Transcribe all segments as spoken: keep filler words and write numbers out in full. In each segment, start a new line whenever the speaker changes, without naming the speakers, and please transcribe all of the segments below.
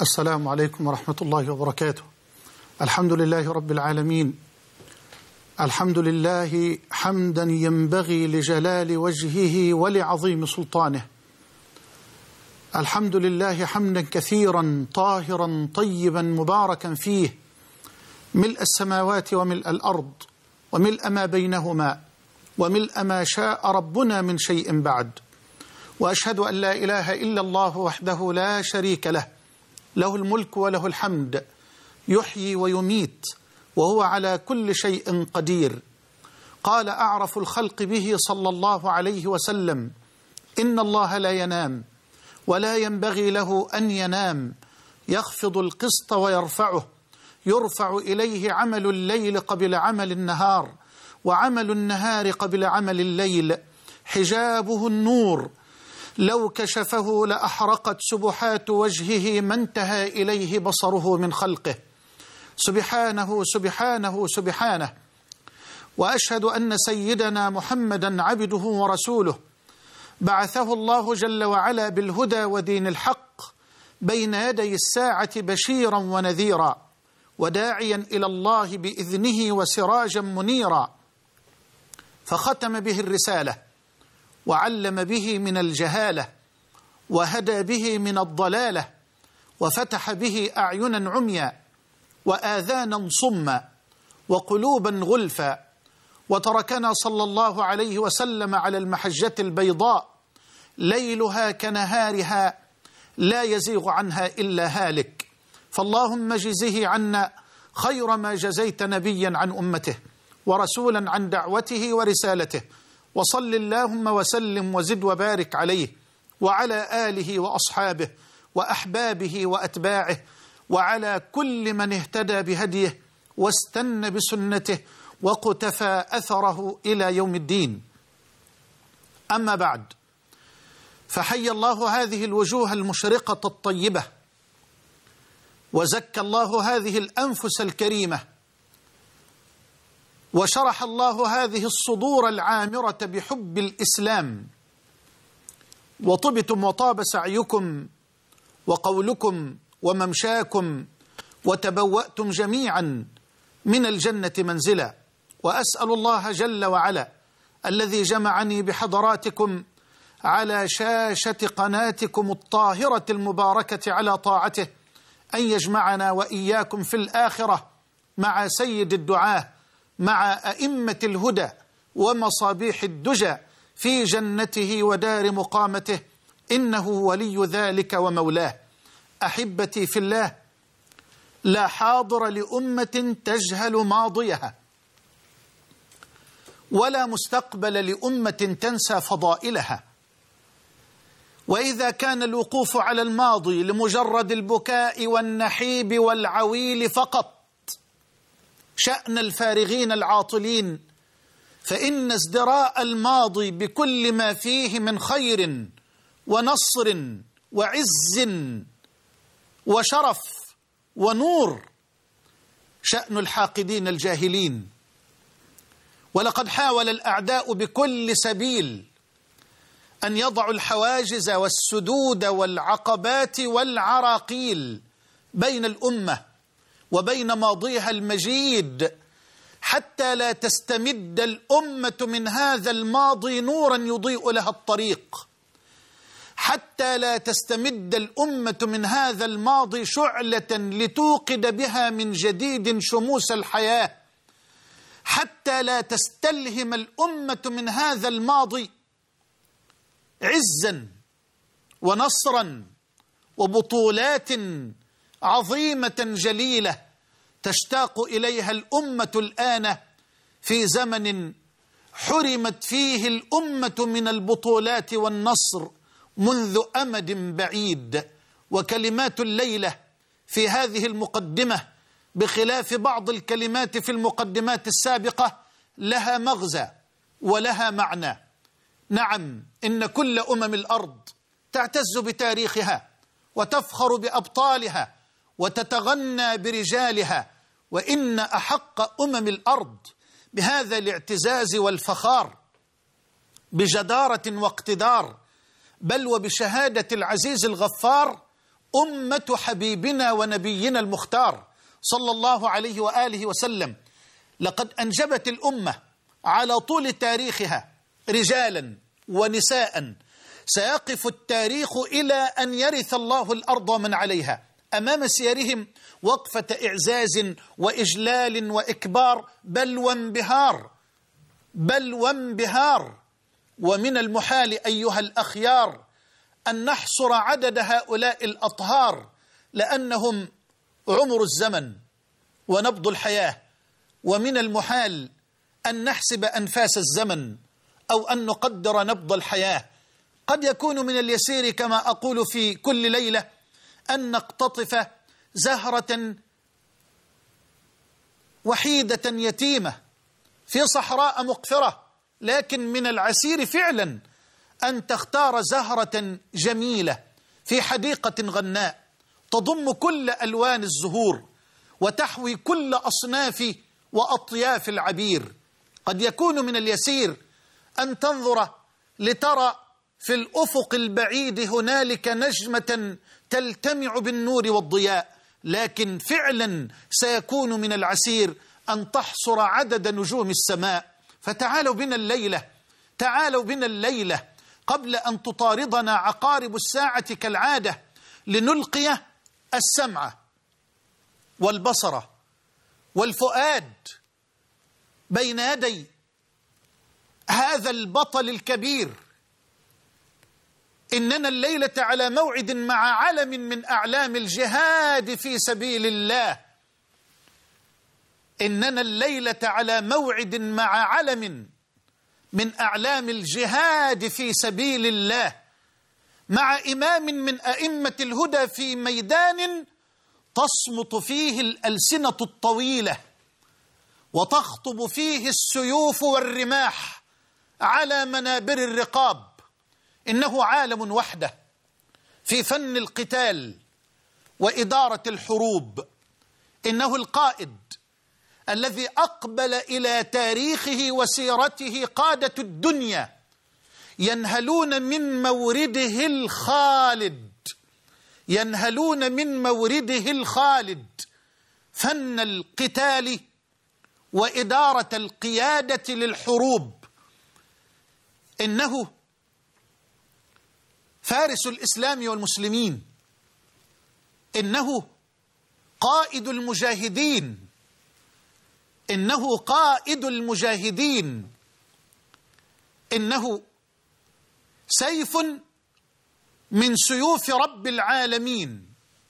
السلام عليكم ورحمة الله وبركاته. الحمد لله رب العالمين، الحمد لله حمدا ينبغي لجلال وجهه ولعظيم سلطانه. الحمد لله حمدا كثيرا طاهرا طيبا مباركا فيه، ملء السماوات وملء الأرض وملء ما بينهما وملء ما شاء ربنا من شيء بعد. وأشهد أن لا إله إلا الله وحده لا شريك له، له الملك وله الحمد، يحيي ويميت وهو على كل شيء قدير. قال أعرف الخلق به صلى الله عليه وسلم: إن الله لا ينام ولا ينبغي له أن ينام، يخفض القسط ويرفعه، يرفع إليه عمل الليل قبل عمل النهار، وعمل النهار قبل عمل الليل، حجابه النور، لو كشفه لأحرقت سبحات وجهه ما انتهى إليه بصره من خلقه. سبحانه سبحانه سبحانه. وأشهد أن سيدنا محمدا عبده ورسوله، بعثه الله جل وعلا بالهدى ودين الحق بين يدي الساعة بشيرا ونذيرا، وداعيا إلى الله بإذنه وسراجا منيرا، فختم به الرسالة، وعلم به من الجهالة، وهدى به من الضلالة، وفتح به أعينا عميا وآذانا صما وقلوبا غلفا، وتركنا صلى الله عليه وسلم على المحجة البيضاء ليلها كنهارها لا يزيغ عنها إلا هالك. فاللهم جزه عنا خير ما جزيت نبيا عن أمته ورسولا عن دعوته ورسالته، وصل اللهم وسلم وزد وبارك عليه وعلى آله وأصحابه وأحبابه وأتباعه، وعلى كل من اهتدى بهديه واستنى بسنته وقتفى أثره إلى يوم الدين. أما بعد، فحي الله هذه الوجوه المشرقة الطيبة، وزكى الله هذه الأنفس الكريمة، وشرح الله هذه الصدور العامرة بحب الإسلام، وطبتم وطاب سعيكم وقولكم وممشاكم، وتبوأتم جميعا من الجنة منزلا. وأسأل الله جل وعلا الذي جمعني بحضراتكم على شاشة قناتكم الطاهرة المباركة على طاعته أن يجمعنا وإياكم في الآخرة مع سيد الدعاة، مع أئمة الهدى ومصابيح الدجى في جنته ودار مقامته، إنه ولي ذلك ومولاه. أحبتي في الله، لا حاضر لأمة تجهل ماضيها، ولا مستقبل لأمة تنسى فضائلها. وإذا كان الوقوف على الماضي لمجرد البكاء والنحيب والعويل فقط شأن الفارغين العاطلين، فإن ازدراء الماضي بكل ما فيه من خير ونصر وعز وشرف ونور شأن الحاقدين الجاهلين. ولقد حاول الأعداء بكل سبيل أن يضعوا الحواجز والسدود والعقبات والعراقيل بين الأمة وبين ماضيها المجيد، حتى لا تستمد الأمة من هذا الماضي نورا يضيء لها الطريق، حتى لا تستمد الأمة من هذا الماضي شعلة لتوقد بها من جديد شموس الحياة، حتى لا تستلهم الأمة من هذا الماضي عزا ونصرا وبطولات عظيمة جليلة تشتاق إليها الأمة الآن في زمن حرمت فيه الأمة من البطولات والنصر منذ أمد بعيد. وكلمات الليلة في هذه المقدمة بخلاف بعض الكلمات في المقدمات السابقة لها مغزى ولها معنى. نعم، إن كل أمم الأرض تعتز بتاريخها وتفخر بأبطالها وتتغنى برجالها، وإن أحق أمم الأرض بهذا الاعتزاز والفخار بجدارة واقتدار، بل وبشهادة العزيز الغفار، أمة حبيبنا ونبينا المختار صلى الله عليه وآله وسلم. لقد أنجبت الأمة على طول تاريخها رجالا ونساء سيقف التاريخ إلى أن يرث الله الأرض ومن عليها أمام سيرهم وقفة إعزاز وإجلال وإكبار بل وانبهار بل وانبهار. ومن المحال أيها الأخيار أن نحصر عدد هؤلاء الأطهار، لأنهم عمر الزمن ونبض الحياة، ومن المحال أن نحسب أنفاس الزمن أو أن نقدر نبض الحياة. قد يكون من اليسير كما أقول في كل ليلة أن نقتطف زهرة وحيدة يتيمة في صحراء مقفرة، لكن من العسير فعلا أن تختار زهرة جميلة في حديقة غناء تضم كل ألوان الزهور وتحوي كل أصناف وأطياف العبير. قد يكون من اليسير أن تنظر لترى في الأفق البعيد هنالك نجمة تلتمع بالنور والضياء، لكن فعلا سيكون من العسير أن تحصر عدد نجوم السماء. فتعالوا بنا الليلة تعالوا بنا الليلة قبل أن تطاردنا عقارب الساعة كالعادة لنلقي السمع والبصر والفؤاد بين يدي هذا البطل الكبير. إننا الليلة على موعد مع علم من أعلام الجهاد في سبيل الله. إننا الليلة على موعد مع علم من أعلام الجهاد في سبيل الله، مع إمام من أئمة الهدى في ميدان تصمت فيه الألسنة الطويلة وتخطب فيه السيوف والرماح على منابر الرقاب. إنه عالم وحده في فن القتال وإدارة الحروب. إنه القائد الذي أقبل إلى تاريخه وسيرته قادة الدنيا ينهلون من مورده الخالد ينهلون من مورده الخالد فن القتال وإدارة القيادة للحروب. إنه فارس الإسلام والمسلمين. إنه قائد المجاهدين. إنه قائد المجاهدين. إنه سيف من سيوف رب العالمين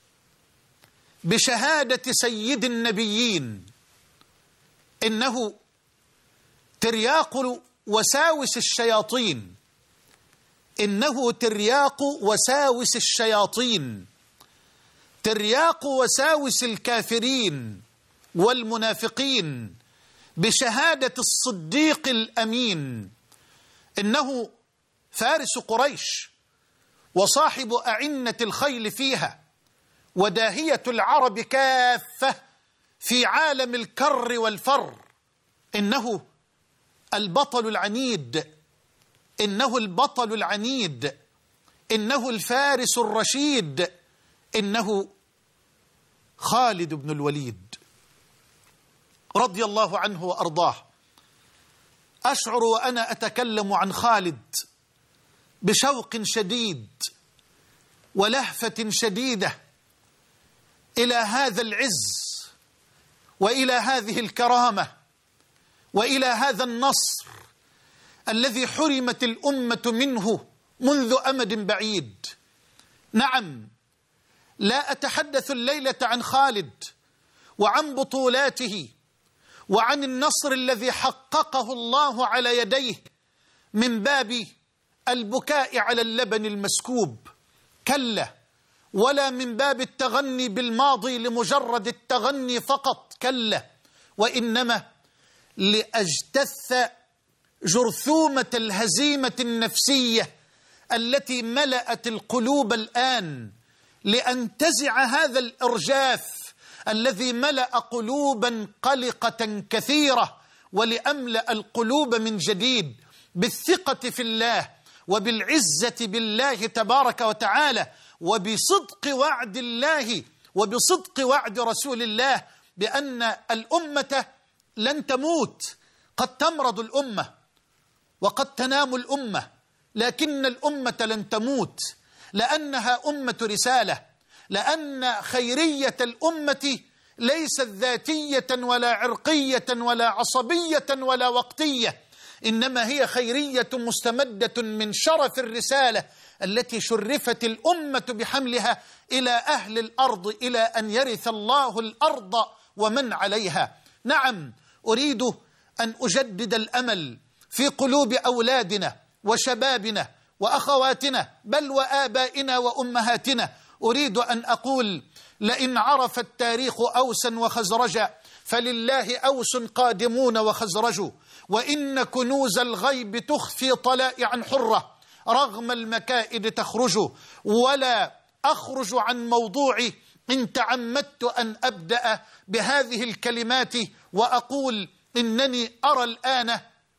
بشهادة سيد النبيين. إنه ترياق وساوس الشياطين. إنه ترياق وساوس الشياطين، ترياق وساوس الكافرين والمنافقين بشهادة الصديق الأمين. إنه فارس قريش وصاحب أعنة الخيل فيها وداهية العرب كافة في عالم الكر والفر. إنه البطل العنيد. إنه البطل العنيد. إنه الفارس الرشيد. إنه خالد بن الوليد رضي الله عنه وأرضاه. أشعر وأنا أتكلم عن خالد بشوق شديد ولهفة شديدة إلى هذا العز وإلى هذه الكرامة وإلى هذا النصر الذي حرمت الأمة منه منذ أمد بعيد. نعم، لا أتحدث الليلة عن خالد وعن بطولاته وعن النصر الذي حققه الله على يديه من باب البكاء على اللبن المسكوب، كلا، ولا من باب التغني بالماضي لمجرد التغني فقط، كلا، وإنما لأجتث جرثومة الهزيمة النفسية التي ملأت القلوب الآن، لأنتزع هذا الإرجاف الذي ملأ قلوبا قلقة كثيرة، ولأملأ القلوب من جديد بالثقة في الله وبالعزة بالله تبارك وتعالى وبصدق وعد الله وبصدق وعد رسول الله بأن الأمة لن تموت. قد تمرض الأمة وقد تنام الأمة، لكن الأمة لن تموت، لأنها أمة رسالة، لأن خيرية الأمة ليست ذاتية ولا عرقية ولا عصبية ولا وقتية، إنما هي خيرية مستمدة من شرف الرسالة التي شرفت الأمة بحملها إلى أهل الأرض إلى أن يرث الله الأرض ومن عليها. نعم، أريد أن أجدد الأمل في قلوب أولادنا وشبابنا وأخواتنا بل وآبائنا وأمهاتنا. أريد أن أقول: لئن عرف التاريخ أوسا وخزرجا فلله أوس قادمون وخزرج، وإن كنوز الغيب تخفي طلائعا حرة رغم المكائد تخرج، ولا أخرج عن موضوعي إن تعمدت أن أبدأ بهذه الكلمات وأقول إنني أرى الآن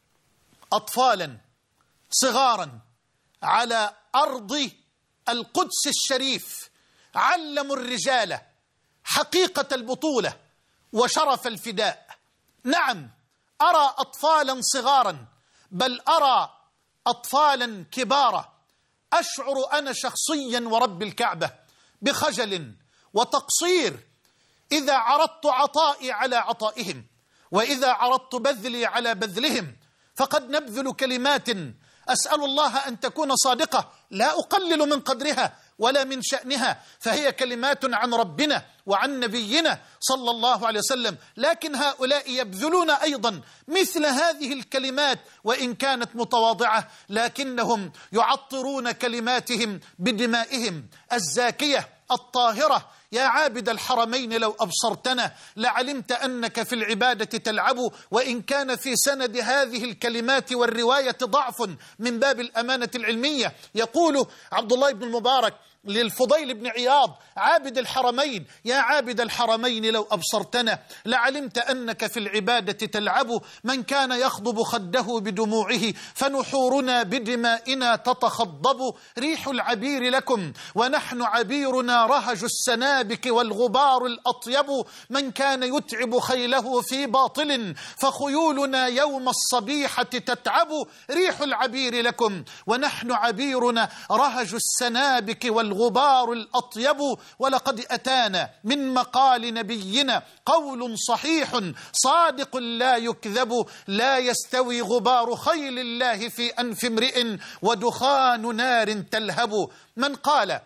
أطفالا صغارا على أرض القدس الشريف علموا الرجال حقيقة البطولة وشرف الفداء. نعم، أرى أطفالا صغارا بل أرى أطفالا كبارا. أشعر أنا شخصيا ورب الكعبة بخجل وتقصير إذا عرضت عطائي على عطائهم، وإذا عرضت بذلي على بذلهم، فقد نبذل كلمات أسأل الله أن تكون صادقة، لا أقلل من قدرها ولا من شأنها، فهي كلمات عن ربنا وعن نبينا صلى الله عليه وسلم، لكن هؤلاء يبذلون أيضا مثل هذه الكلمات وإن كانت متواضعة، لكنهم يعطرون كلماتهم بدمائهم الزاكية الطاهرة. يا عابد الحرمين لو أبصرتنا لعلمت أنك في العبادة تلعب، وإن كان في سند هذه الكلمات والرواية ضعف من باب الأمانة العلمية. يقول عبد الله بن المبارك للفضيل بن عياض عابد الحرمين: يا عابد الحرمين لو أبصرتنا لعلمت أنك في العبادة تلعب، من كان يخضب خده بدموعه فنحورنا بدمائنا تتخضب، ريح العبير لكم ونحن عبيرنا رهج السنابك والغبار الأطيب، من كان يتعب خيله في باطل فخيولنا يوم الصبيحة تتعب، ريح العبير لكم ونحن عبيرنا رهج السنابك والغبار الغبار الأطيب، ولقد أتانا من مقال نبينا قول صحيح صادق لا يكذب، لا يستوي غبار خيل الله في أنف امرئ ودخان نار تلهب. من قال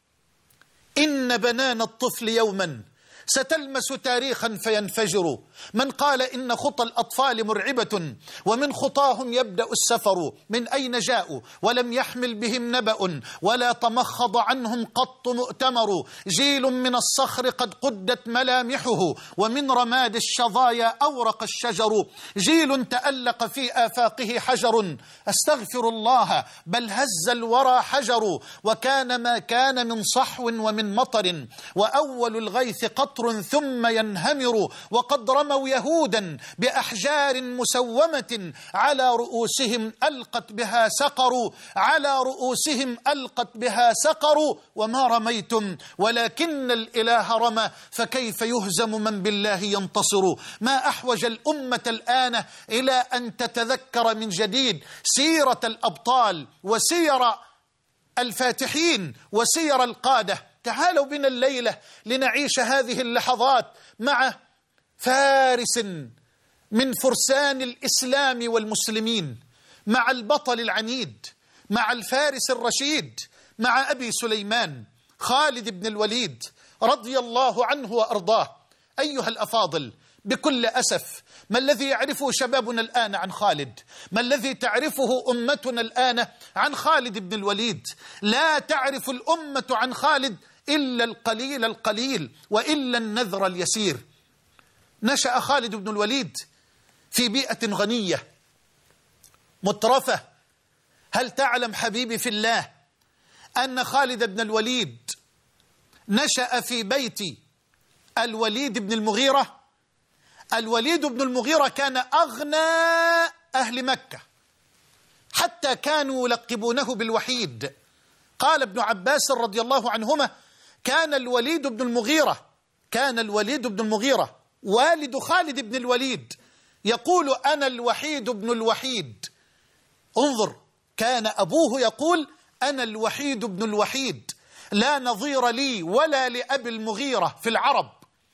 إن بنان الطفل يوما ستلمس تاريخا فينفجر، من قال إن خطى الأطفال مرعبة ومن خطاهم يبدأ السفر، من أين جاءوا ولم يحمل بهم نبأ ولا تمخض عنهم قط مؤتمر، جيل من الصخر قد قدت ملامحه ومن رماد الشظايا أورق الشجر، جيل تألق في آفاقه حجر، أستغفر الله بل هز الورى حجر، وكان ما كان من صحو ومن مطر، وأول الغيث قطر ثم ينهمر، وقد رموا يهودا بأحجار مسومة على رؤوسهم ألقت بها سقر، على رؤوسهم ألقت بها سقر، وما رميتم ولكن الإله رمى، فكيف يهزم من بالله ينتصر. ما أحوج الأمة الآن إلى أن تتذكر من جديد سيرة الأبطال وسير الفاتحين وسير القادة. تعالوا بنا الليلة لنعيش هذه اللحظات مع فارس من فرسان الإسلام والمسلمين، مع البطل العنيد، مع الفارس الرشيد، مع أبي سليمان خالد بن الوليد رضي الله عنه وأرضاه. أيها الأفاضل، بكل أسف ما الذي يعرفه شبابنا الآن عن خالد؟ ما الذي تعرفه أمتنا الآن عن خالد بن الوليد؟ لا تعرف الأمة عن خالد إلا القليل القليل وإلا النذر اليسير. نشأ خالد بن الوليد في بيئة غنية مترفة. هل تعلم حبيبي في الله أن خالد بن الوليد نشأ في بيت الوليد بن المغيرة؟ الوليد بن المغيرة كان أغنى أهل مكة، حتى كانوا يلقبونه بالوحيد، قال ابن عباس رضي الله عنهما: كان الوليد بن المغيرة كان الوليد بن المغيرة والد خالد بن الوليد يقول: أنا الوحيد ابن الوحيد. انظر، كان أبوه يقول: أنا الوحيد ابن الوحيد، لا نظير لي ولا لأبي المغيرة في العرب.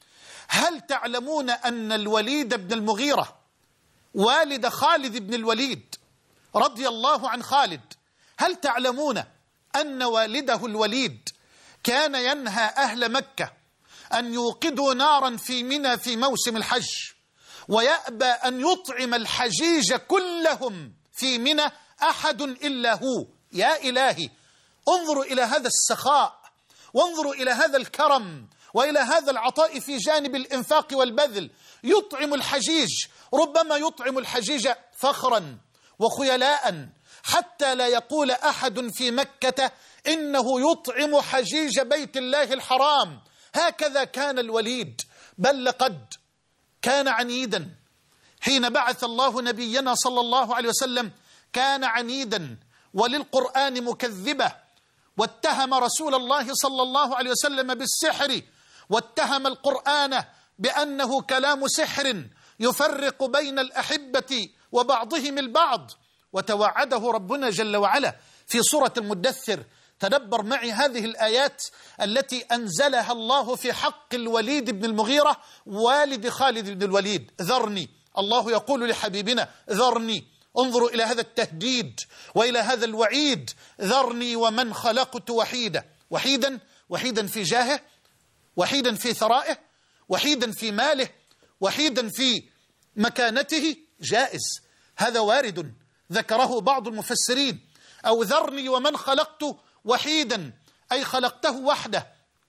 هل تعلمون أن الوليد بن المغيرة والد خالد بن الوليد رضي الله عن خالد، هل تعلمون أن والده الوليد كان ينهى أهل مكة أن يوقدوا نارا في منى في موسم الحج، ويأبى أن يطعم الحجيج كلهم في منى أحد إلا هو؟ يا إلهي، انظروا إلى هذا السخاء، وانظروا إلى هذا الكرم، وإلى هذا العطاء في جانب الإنفاق والبذل. يطعم الحجيج، ربما يطعم الحجيج فخرا وخيلاء، حتى لا يقول أحد في مكة إنه يطعم حجيج بيت الله الحرام. هكذا كان الوليد، بل لقد كان عنيدا حين بعث الله نبينا صلى الله عليه وسلم، كان عنيدا وللقرآن مكذبة، واتهم رسول الله صلى الله عليه وسلم بالسحر، واتهم القرآن بأنه كلام سحر يفرق بين الأحبة وبعضهم البعض. وتوعده ربنا جل وعلا في سورة المدثر. تدبر معي هذه الآيات التي أنزلها الله في حق الوليد بن المغيرة والد خالد بن الوليد. ذرني، الله يقول لحبيبنا: ذرني. انظروا إلى هذا التهديد وإلى هذا الوعيد: ذرني ومن خلقت وحيدا. وحيدا وحيدا في جاهه، وحيدا في ثرائه، وحيدا في ماله، وحيدا في مكانته. جائز، هذا وارد، ذكره بعض المفسرين. أو ذرني ومن خلقت وحيدا، أي خلقته وحده،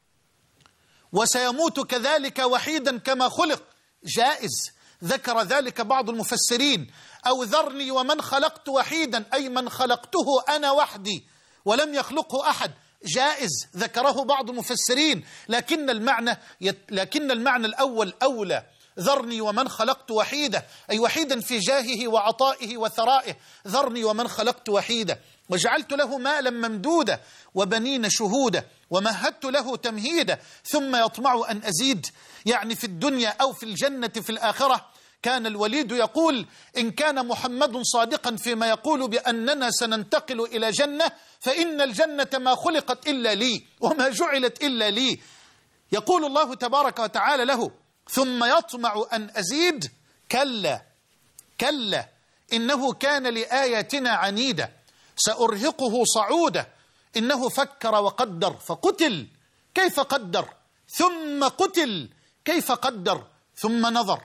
وسيموت كذلك وحيدا كما خلق. جائز، ذكر ذلك بعض المفسرين. أو ذرني ومن خلقت وحيدا، أي من خلقته أنا وحدي ولم يخلقه أحد. جائز، ذكره بعض المفسرين، لكن المعنى يت... لكن المعنى الأول أولى. ذرني ومن خلقت وحيدا، أي وحيدا في جاهه وعطائه وثرائه. ذرني ومن خلقت وحيدا، وجعلت له مالا ممدودا وبنين شهودا ومهدت له تمهيدا ثم يطمع أن أزيد. يعني في الدنيا أو في الجنة في الآخرة. كان الوليد يقول: إن كان محمد صادقا فيما يقول بأننا سننتقل إلى جنة، فإن الجنة ما خلقت إلا لي وما جعلت إلا لي. يقول الله تبارك وتعالى له: ثم يطمع أن أزيد. كلا كلا إنه كان لآياتنا عنيدا، سأرهقه صعودا، إنه فكر وقدر فقتل كيف قدر، ثم قتل كيف قدر، ثم نظر،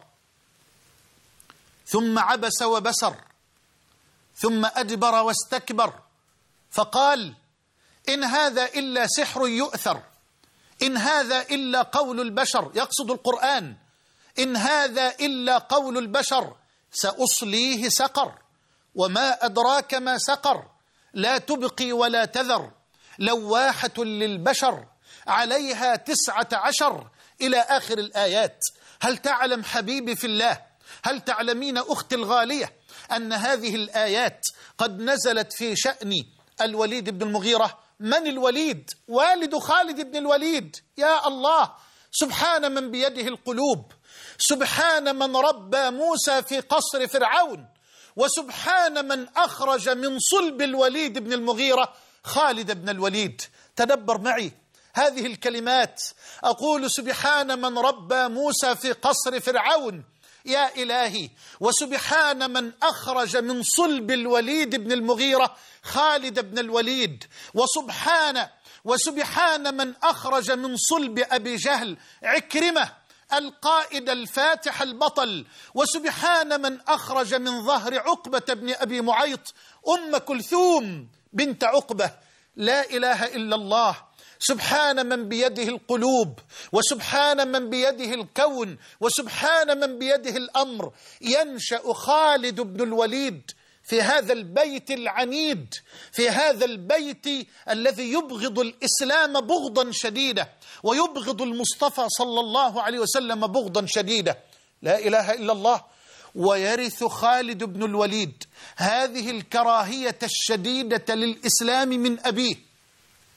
ثم عبس وبسر، ثم أدبر واستكبر، فقال: إن هذا إلا سحر يؤثر، إن هذا إلا قول البشر، يقصد القرآن، إن هذا إلا قول البشر، سأصليه سقر، وما أدراك ما سقر، لا تبقي ولا تذر، لواحة للبشر، عليها تسعة عشر، إلى آخر الآيات. هل تعلم حبيبي في الله، هل تعلمين أختي الغالية، أن هذه الآيات قد نزلت في شأن الوليد بن المغيرة؟ من الوليد؟ والد خالد بن الوليد. يا الله، سبحان من بيده القلوب، سبحان من ربى موسى في قصر فرعون، وسبحان من أخرج من صلب الوليد بن المغيرة خالد بن الوليد. تدبر معي هذه الكلمات. أقول: سبحان من ربى موسى في قصر فرعون، يا إلهي، وسبحان من أخرج من صلب الوليد بن المغيرة خالد بن الوليد، وسبحان وسبحان من أخرج من صلب أبي جهل عكرمة القائد الفاتح البطل، وسبحان من أخرج من ظهر عقبة بن أبي معيط أم كلثوم بنت عقبة. لا إله إلا الله. سبحان من بيده القلوب، وسبحان من بيده الكون، وسبحان من بيده الأمر. ينشأ خالد بن الوليد في هذا البيت العنيد، في هذا البيت الذي يبغض الإسلام بغضا شديدا، ويبغض المصطفى صلى الله عليه وسلم بغضا شديدا. لا إله إلا الله. ويرث خالد بن الوليد هذه الكراهية الشديدة للإسلام من أبيه،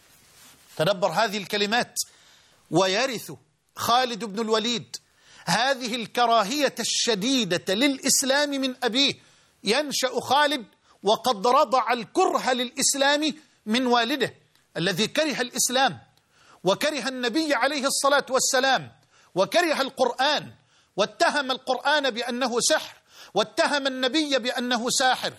تدبر هذه الكلمات. ويرث خالد بن الوليد هذه الكراهية الشديدة للإسلام من أبيه. ينشأ خالد وقد رضع الكره للإسلام من والده الذي كره الإسلام وكره النبي عليه الصلاة والسلام وكره القرآن، واتهم القرآن بأنه سحر، واتهم النبي بأنه ساحر،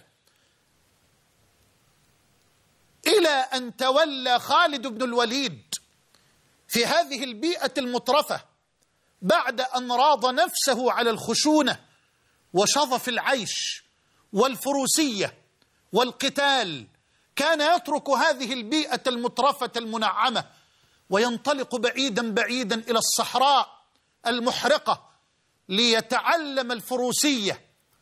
إلى أن تولى خالد بن الوليد في هذه البيئة المترفة بعد أن راض نفسه على الخشونة وشظف العيش والفروسية والقتال. كان يترك هذه البيئة المترفة المنعمة وينطلق بعيدا بعيدا إلى الصحراء المحرقة ليتعلم الفروسية،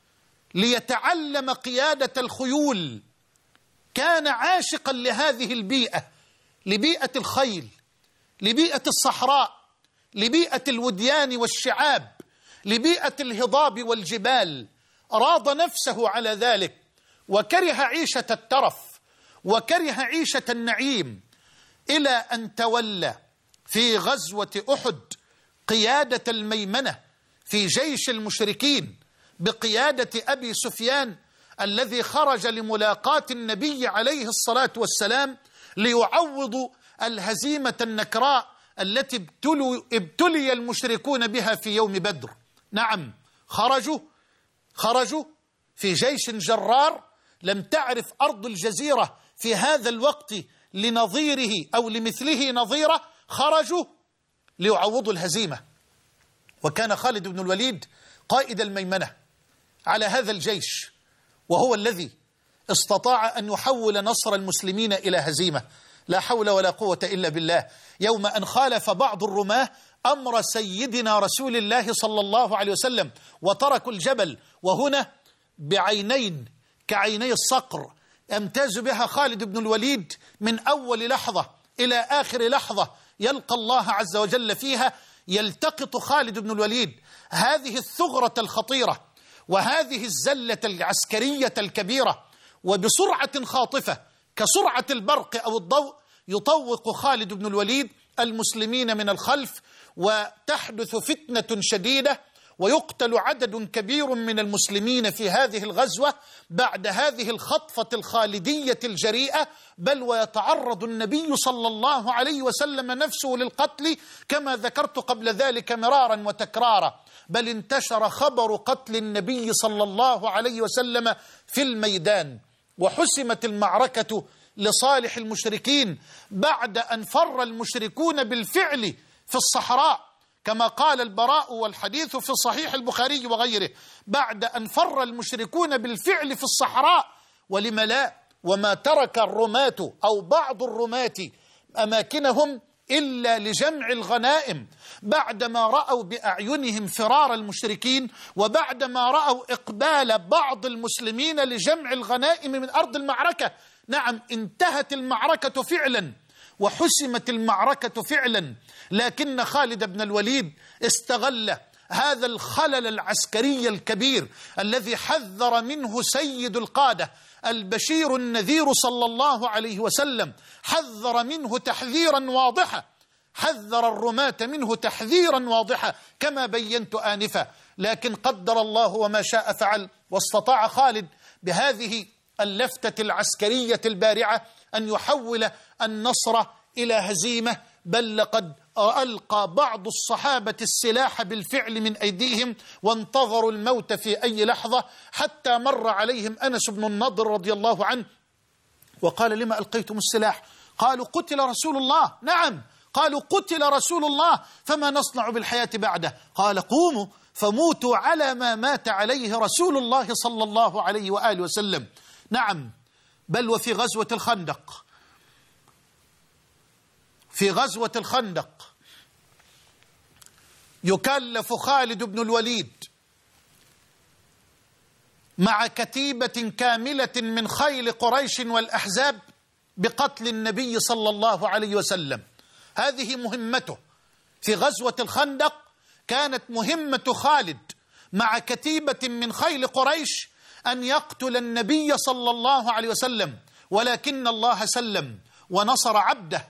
ليتعلم قيادة الخيول. كان عاشقا لهذه البيئة، لبيئة الخيل، لبيئة الصحراء، لبيئة الوديان والشعاب، لبيئة الهضاب والجبال. راض نفسه على ذلك وكره عيشة الترف وكره عيشة النعيم، إلى أن تولى في غزوة أحد قيادة الميمنة في جيش المشركين بقيادة أبي سفيان الذي خرج لملاقاة النبي عليه الصلاة والسلام ليعوض الهزيمة النكراء التي ابتلوا ابتلي المشركون بها في يوم بدر. نعم، خرجوا خرجوا في جيش جرار لم تعرف أرض الجزيرة في هذا الوقت لنظيره أو لمثله نظيرة. خرجوا ليعوضوا الهزيمة، وكان خالد بن الوليد قائد الميمنة على هذا الجيش، وهو الذي استطاع أن يحول نصر المسلمين إلى هزيمة. لا حول ولا قوة إلا بالله. يوم أن خالف بعض الرماة أمر سيدنا رسول الله صلى الله عليه وسلم وتركوا الجبل، وهنا بعينين كعيني الصقر يمتاز بها خالد بن الوليد من أول لحظة إلى آخر لحظة يلقى الله عز وجل فيها. يلتقط خالد بن الوليد هذه الثغرة الخطيرة وهذه الزلة العسكرية الكبيرة، وبسرعة خاطفة كسرعة البرق أو الضوء يطوق خالد بن الوليد المسلمين من الخلف، وتحدث فتنة شديدة ويقتل عدد كبير من المسلمين في هذه الغزوة بعد هذه الخطفة الخالدية الجريئة. بل ويتعرض النبي صلى الله عليه وسلم نفسه للقتل كما ذكرت قبل ذلك مرارا وتكرارا. بل انتشر خبر قتل النبي صلى الله عليه وسلم في الميدان، وحسمت المعركة لصالح المشركين بعد أن فر المشركون بالفعل في الصحراء، كما قال البراء والحديث في صحيح البخاري وغيره، بعد أن فر المشركون بالفعل في الصحراء. ولم لا؟ وما ترك الرماة أو بعض الرماة أماكنهم إلا لجمع الغنائم، بعدما رأوا بأعينهم فرار المشركين، وبعدما رأوا إقبال بعض المسلمين لجمع الغنائم من أرض المعركة. نعم، انتهت المعركة فعلا وحسمت المعركة فعلا، لكن خالد بن الوليد استغل هذا الخلل العسكري الكبير الذي حذر منه سيد القادة البشير النذير صلى الله عليه وسلم، حذر منه تحذيرا واضحا، حذر الرماة منه تحذيرا واضحا كما بينت آنفا. لكن قدر الله وما شاء فعل، واستطاع خالد بهذه اللفتة العسكرية البارعة أن يحول النصر إلى هزيمة. بل لقد ألقى بعض الصحابة السلاح بالفعل من أيديهم وانتظروا الموت في أي لحظة، حتى مر عليهم أنس بن النضر رضي الله عنه وقال: لما ألقيتم السلاح؟ قالوا: قتل رسول الله. نعم، قالوا: قتل رسول الله، فما نصنع بالحياة بعده؟ قال: قوموا فموتوا على ما مات عليه رسول الله صلى الله عليه وآله وسلم. نعم، بل وفي غزوة الخندق في غزوة الخندق يكلف خالد بن الوليد مع كتيبة كاملة من خيل قريش والأحزاب بقتل النبي صلى الله عليه وسلم. هذه مهمته في غزوة الخندق. كانت مهمة خالد مع كتيبة من خيل قريش أن يقتل النبي صلى الله عليه وسلم، ولكن الله سلم ونصر عبده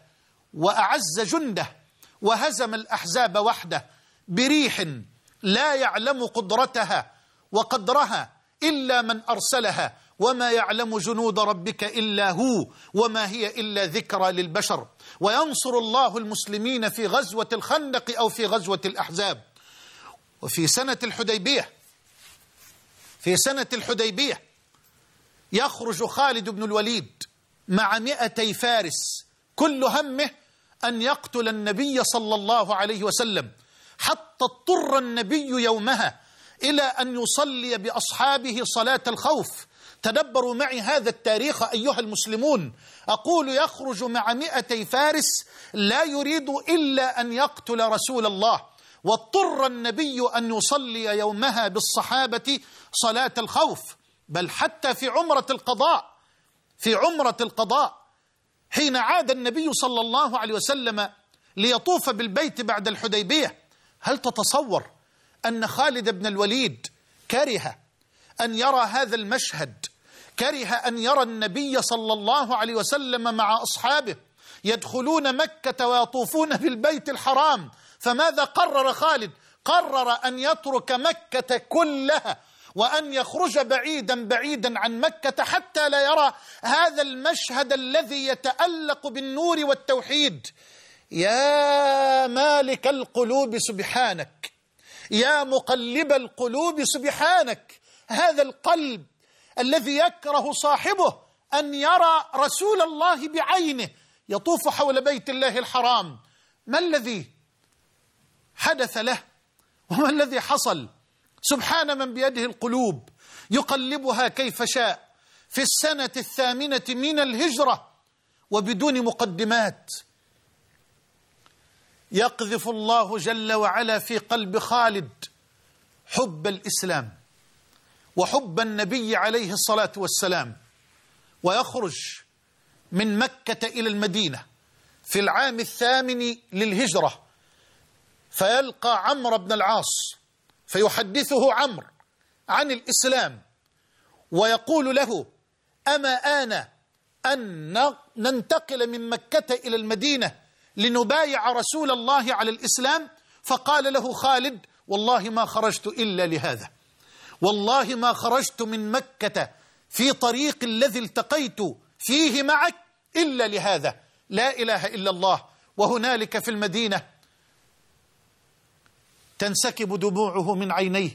وأعز جنده وهزم الأحزاب وحده بريح لا يعلم قدرتها وقدرها إلا من أرسلها، وما يعلم جنود ربك إلا هو، وما هي إلا ذكرى للبشر. وينصر الله المسلمين في غزوة الخندق أو في غزوة الأحزاب. وفي سنة الحديبية في سنة الحديبية يخرج خالد بن الوليد مع مئتي فارس، كل همه أن يقتل النبي صلى الله عليه وسلم، حتى اضطر النبي يومها إلى أن يصلي بأصحابه صلاة الخوف. تدبروا معي هذا التاريخ أيها المسلمون. أقول يخرج مع مئتي فارس لا يريد إلا أن يقتل رسول الله، واضطر النبي أن يصلي يومها بالصحابة صلاة الخوف. بل حتى في عمرة القضاء في عمرة القضاء حين عاد النبي صلى الله عليه وسلم ليطوف بالبيت بعد الحديبية، هل تتصور أن خالد بن الوليد كره أن يرى هذا المشهد؟ كره أن يرى النبي صلى الله عليه وسلم مع أصحابه يدخلون مكة ويطوفون بالبيت الحرام. فماذا قرر خالد؟ قرر أن يترك مكة كلها وأن يخرج بعيدا بعيدا عن مكة حتى لا يرى هذا المشهد الذي يتألق بالنور والتوحيد. يا مالك القلوب سبحانك، يا مقلب القلوب سبحانك. هذا القلب الذي يكره صاحبه أن يرى رسول الله بعينه يطوف حول بيت الله الحرام، ما الذي حدث له وما الذي حصل؟ سبحان من بيده القلوب يقلبها كيف شاء. في السنة الثامنة من الهجرة وبدون مقدمات يقذف الله جل وعلا في قلب خالد حب الإسلام وحب النبي عليه الصلاة والسلام، ويخرج من مكة إلى المدينة في العام الثامن للهجرة، فيلقى عمرو بن العاص فيحدثه عمرو عن الإسلام ويقول له: أما آن أن ننتقل من مكة إلى المدينة لنبايع رسول الله على الإسلام؟ فقال له خالد: والله ما خرجت إلا لهذا، والله ما خرجت من مكة في طريق الذي التقيت فيه معك إلا لهذا، لا إله إلا الله. وهنالك في المدينة تنسكب دموعه من عينيه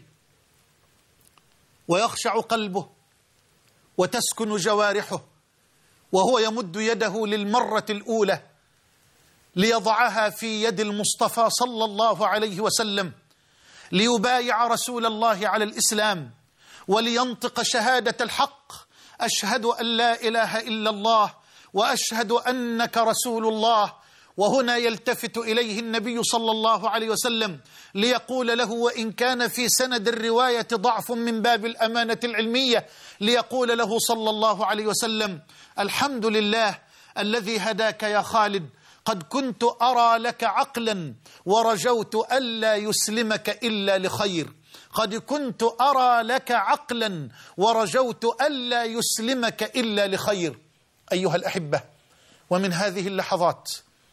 ويخشع قلبه وتسكن جوارحه، وهو يمد يده للمرة الأولى ليضعها في يد المصطفى صلى الله عليه وسلم ليبايع رسول الله على الإسلام ولينطق شهادة الحق: أشهد أن لا إله إلا الله وأشهد أنك رسول الله. وهنا يلتفت إليه النبي صلى الله عليه وسلم ليقول له، وإن كان في سند الرواية ضعف من باب الأمانة العلمية، ليقول له صلى الله عليه وسلم: الحمد لله الذي هداك يا خالد، قد كنت أرى لك عقلا ورجوت ألا يسلمك إلا لخير، قد كنت أرى لك عقلا ورجوت ألا يسلمك إلا لخير. أيها الأحبة، ومن هذه اللحظات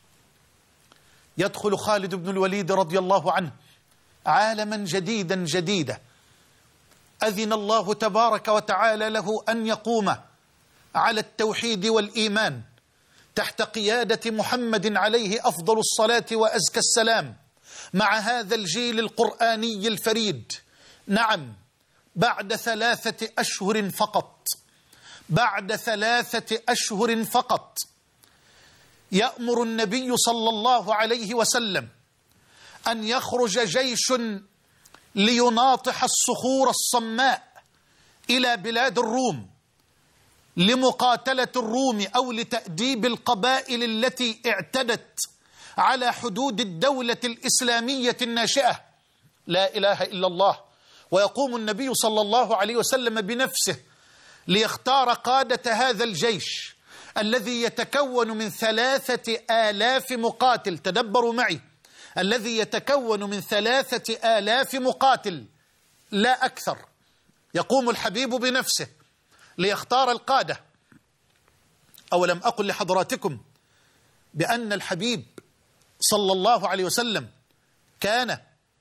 يدخل خالد بن الوليد رضي الله عنه عالما جديدا جديدا أذن الله تبارك وتعالى له أن يقوم على التوحيد والإيمان تحت قيادة محمد عليه أفضل الصلاة وأزكى السلام، مع هذا الجيل القرآني الفريد. نعم، بعد ثلاثة أشهر فقط بعد ثلاثة أشهر فقط يأمر النبي صلى الله عليه وسلم أن يخرج جيش ليناطح الصخور الصماء إلى بلاد الروم لمقاتلة الروم أو لتأديب القبائل التي اعتدت على حدود الدولة الإسلامية الناشئة. لا إله إلا الله. ويقوم النبي صلى الله عليه وسلم بنفسه ليختار قادة هذا الجيش الذي يتكون من ثلاثة آلاف مقاتل. تدبروا معي، الذي يتكون من ثلاثة آلاف مقاتل لا أكثر. يقوم الحبيب بنفسه ليختار القادة. أولم أقل لحضراتكم بأن الحبيب صلى الله عليه وسلم كان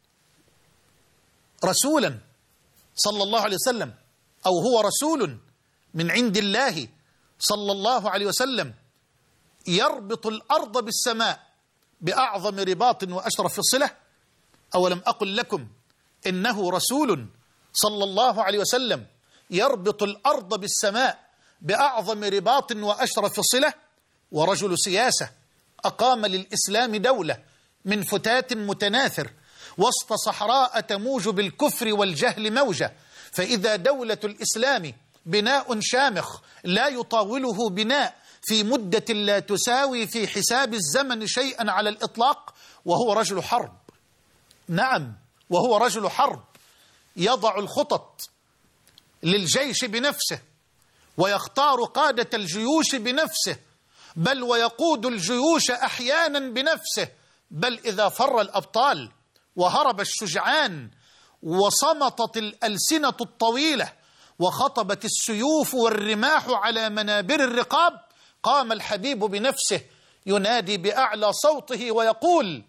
رسولا صلى الله عليه وسلم، أو هو رسول من عند الله صلى الله عليه وسلم، يربط الأرض بالسماء بأعظم رباط وأشرف صلة؟ أولم أقل لكم إنه رسول صلى الله عليه وسلم يربط الأرض بالسماء بأعظم رباط وأشرف صلة؟ ورجل سياسة أقام للإسلام دولة من فتات متناثر وسط صحراء تموج بالكفر والجهل موجة، فإذا دولة الإسلام بناء شامخ لا يطاوله بناء في مدة لا تساوي في حساب الزمن شيئا على الإطلاق، وهو رجل حرب. نعم، وهو رجل حرب يضع الخطط للجيش بنفسه، ويختار قادة الجيوش بنفسه، بل ويقود الجيوش أحيانا بنفسه، بل إذا فر الأبطال وهرب الشجعان وصمتت الألسنة الطويلة وخطبت السيوف والرماح على منابر الرقاب، قام الحبيب بنفسه ينادي بأعلى صوته ويقول: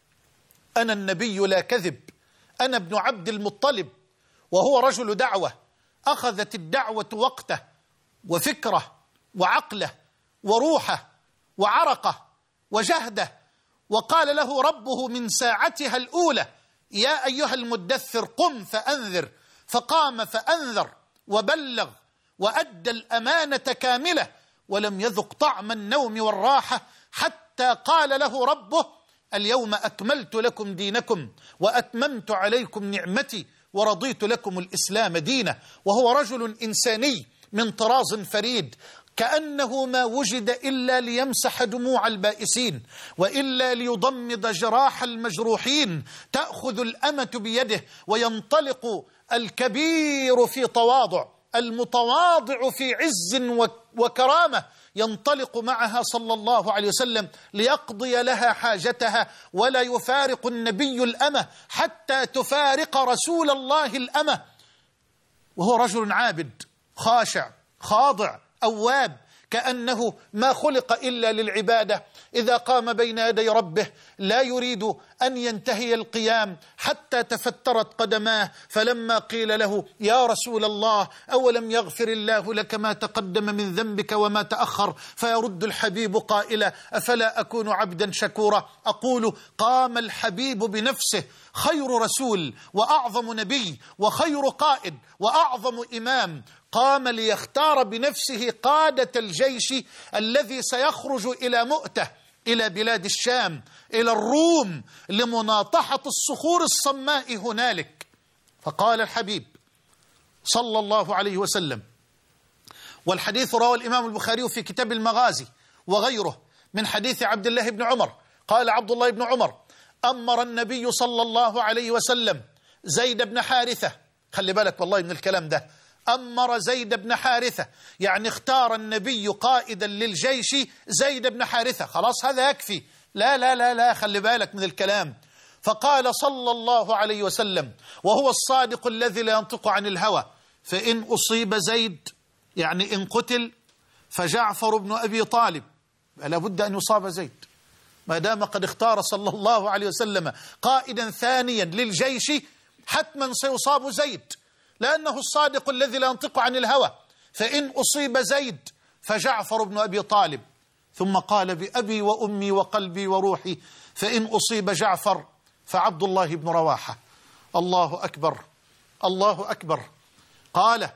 أنا النبي لا كذب، أنا ابن عبد المطلب. وهو رجل دعوة، أخذت الدعوة وقته وفكره وعقله وروحه وعرقه وجهده، وقال له ربه من ساعتها الأولى: يا أيها المدثر قم فأنذر. فقام فأنذر وبلغ وأدى الأمانة كاملة، ولم يذق طعم النوم والراحة حتى قال له ربه: اليوم أكملت لكم دينكم وأتممت عليكم نعمتي ورضيت لكم الإسلام دينا. وهو رجل إنساني من طراز فريد، كأنه ما وجد إلا ليمسح دموع البائسين وإلا ليضمد جراح المجروحين. تأخذ الأمة بيده وينطلق الكبير في تواضع، المتواضع في عز وكرامة، ينطلق معها صلى الله عليه وسلم ليقضي لها حاجتها، ولا يفارق النبي الأمة حتى تفارق رسول الله الأمة. وهو رجل عابد خاشع خاضع أواب، كأنه ما خلق إلا للعبادة. إذا قام بين يدي ربه لا يريد أن ينتهي القيام حتى تفترت قدماه، فلما قيل له: يا رسول الله، أولم يغفر الله لك ما تقدم من ذنبك وما تأخر؟ فيرد الحبيب قائلا: أفلا أكون عبدا شكورا؟ أقول: قام الحبيب بنفسه، خير رسول وأعظم نبي وخير قائد وأعظم إمام، قام ليختار بنفسه قادة الجيش الذي سيخرج إلى مؤتة، إلى بلاد الشام، إلى الروم، لمناطحة الصخور الصماء هنالك. فقال الحبيب صلى الله عليه وسلم، والحديث رواه الإمام البخاري في كتاب المغازي وغيره من حديث عبد الله بن عمر، قال عبد الله بن عمر: أمر النبي صلى الله عليه وسلم زيد بن حارثة. خلي بالك والله من الكلام ده، أمر زيد بن حارثة، يعني اختار النبي قائدا للجيش زيد بن حارثة. خلاص هذا يكفي، لا لا لا لا خلي بالك من الكلام. فقال صلى الله عليه وسلم وهو الصادق الذي لا ينطق عن الهوى: فإن أصيب زيد، يعني إن قتل، فجعفر بن أبي طالب. لا بد أن يصاب زيد ما دام قد اختار صلى الله عليه وسلم قائدا ثانيا للجيش، حتما سيصاب زيد، لأنه الصادق الذي لا ينطق عن الهوى. فإن أصيب زيد فجعفر بن أبي طالب. ثم قال: بأبي وأمي وقلبي وروحي، فإن أصيب جعفر فعبد الله بن رواحة. الله أكبر، الله أكبر. قال: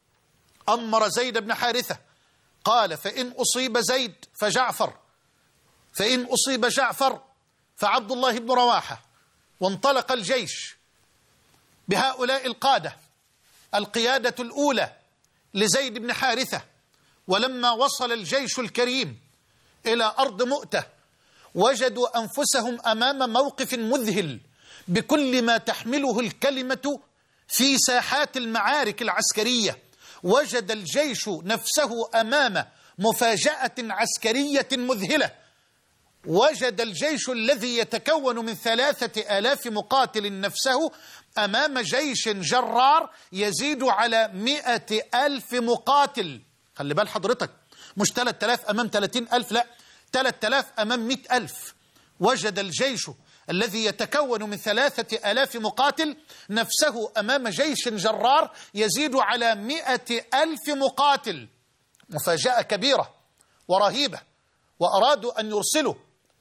أمر زيد بن حارثة، قال: فإن أصيب زيد فجعفر، فإن أصيب جعفر فعبد الله بن رواحة. وانطلق الجيش بهؤلاء القادة، القيادة الأولى لزيد بن حارثة. ولما وصل الجيش الكريم إلى أرض مؤتة، وجدوا أنفسهم أمام موقف مذهل بكل ما تحمله الكلمة في ساحات المعارك العسكرية. وجد الجيش نفسه أمام مفاجأة عسكرية مذهلة. وجد الجيش الذي يتكون من ثلاثة آلاف مقاتل نفسه أمام جيش جرار يزيد على مئة ألف مقاتل. خلي بال حضرتك، مش ثلاثة آلاف أمام ثلاثين ألف، لا، ثلاثة آلاف أمام مئة ألف. وجد الجيش الذي يتكون من ثلاثة آلاف مقاتل نفسه أمام جيش جرار يزيد على مئة ألف مقاتل. مفاجأة كبيرة ورهيبة. وأرادوا أن يرسلوا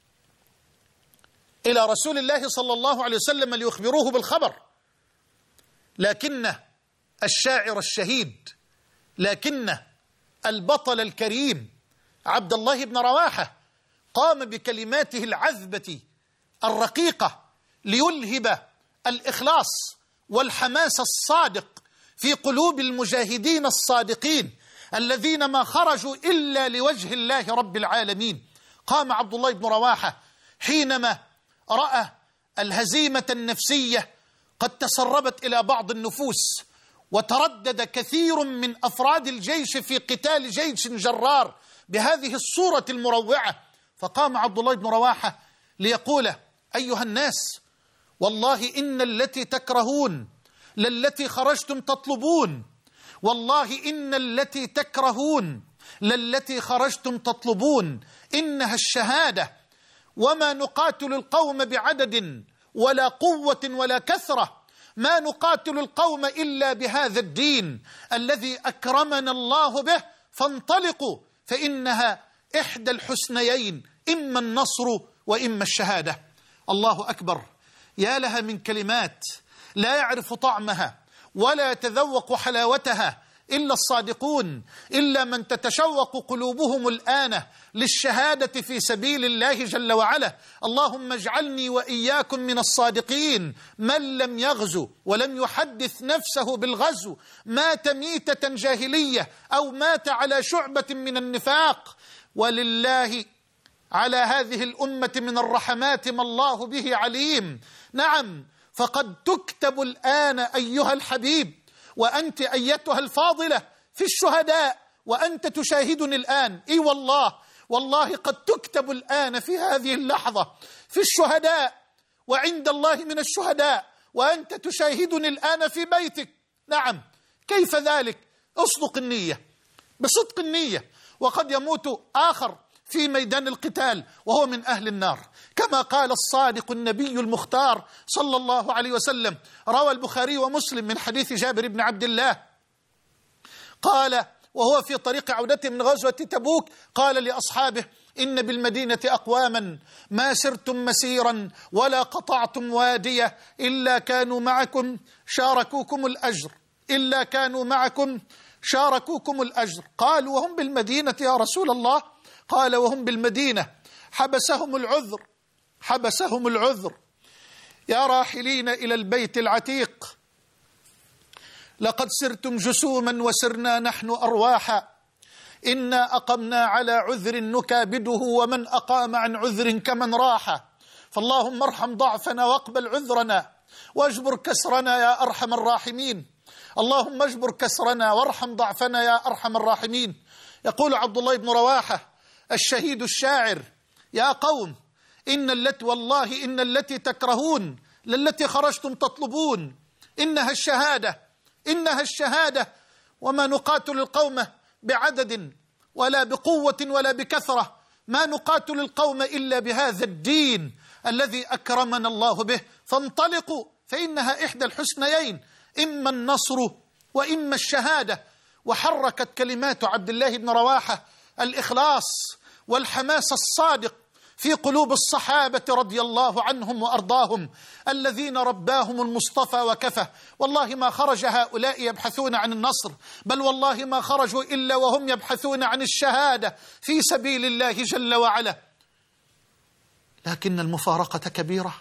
إلى رسول الله صلى الله عليه وسلم ليخبروه بالخبر، لكن الشاعر الشهيد، لكن البطل الكريم عبد الله بن رواحة قام بكلماته العذبة الرقيقة ليلهب الإخلاص والحماس الصادق في قلوب المجاهدين الصادقين الذين ما خرجوا إلا لوجه الله رب العالمين. قام عبد الله بن رواحة حينما رأى الهزيمة النفسية قد تسربت إلى بعض النفوس، وتردد كثير من أفراد الجيش في قتال جيش جرار بهذه الصورة المروعة، فقام عبد الله بن رواحة ليقول: أيها الناس، والله إن التي تكرهون للتي خرجتم تطلبون، والله إن التي تكرهون للتي خرجتم تطلبون، إنها الشهادة، وما نقاتل القوم بعدد ولا قوة ولا كثرة، ما نقاتل القوم إلا بهذا الدين الذي أكرمنا الله به، فانطلقوا فإنها إحدى الحسنيين، إما النصر وإما الشهادة. الله أكبر، يا لها من كلمات لا يعرف طعمها ولا يتذوق حلاوتها إلا الصادقون، إلا من تتشوق قلوبهم الآن للشهادة في سبيل الله جل وعلا. اللهم اجعلني وإياكم من الصادقين. من لم يغزو ولم يحدث نفسه بالغزو مات ميتة جاهلية أو مات على شعبة من النفاق. ولله على هذه الأمة من الرحمات ما الله به عليم. نعم، فقد تكتب الآن أيها الحبيب وأنت أيتها الفاضلة في الشهداء، وأنت تشاهدني الآن. إي والله، والله قد تكتب الآن في هذه اللحظة في الشهداء وعند الله من الشهداء، وأنت تشاهدني الآن في بيتك. نعم، كيف ذلك؟ اصدق النية، بصدق النية. وقد يموت آخر في ميدان القتال وهو من أهل النار، كما قال الصادق النبي المختار صلى الله عليه وسلم. روى البخاري ومسلم من حديث جابر بن عبد الله قال وهو في طريق عودته من غزوة تبوك، قال لأصحابه: إن بالمدينة أقواما ما سرتم مسيرا ولا قطعتم وادية إلا كانوا معكم شاركوكم الأجر إلا كانوا معكم شاركوكم الأجر. قالوا: وهم بالمدينة يا رسول الله؟ قال: وهم بالمدينة حبسهم العذر حبسهم العذر يا راحلين إلى البيت العتيق، لقد سرتم جسوما وسرنا نحن أرواحا، إنا أقمنا على عذر نكابده ومن أقام عن عذر كمن راح، فاللهم ارحم ضعفنا واقبل عذرنا واجبر كسرنا يا أرحم الراحمين. اللهم اجبر كسرنا وارحم ضعفنا يا أرحم الراحمين. يقول عبد الله بن رواحة الشهيد الشاعر: يا قوم، إن التي والله إن التي تكرهون للتي خرجتم تطلبون، إنها الشهادة إنها الشهادة، وما نقاتل القوم بعدد ولا بقوة ولا بكثرة، ما نقاتل القوم إلا بهذا الدين الذي أكرمنا الله به، فانطلقوا فإنها إحدى الحسنيين، إما النصر وإما الشهادة. وحركت كلمات عبد الله بن رواحة الإخلاص والحماس الصادق في قلوب الصحابة رضي الله عنهم وأرضاهم الذين رباهم المصطفى وكفى. والله ما خرج هؤلاء يبحثون عن النصر، بل والله ما خرجوا إلا وهم يبحثون عن الشهادة في سبيل الله جل وعلا. لكن المفارقة كبيرة،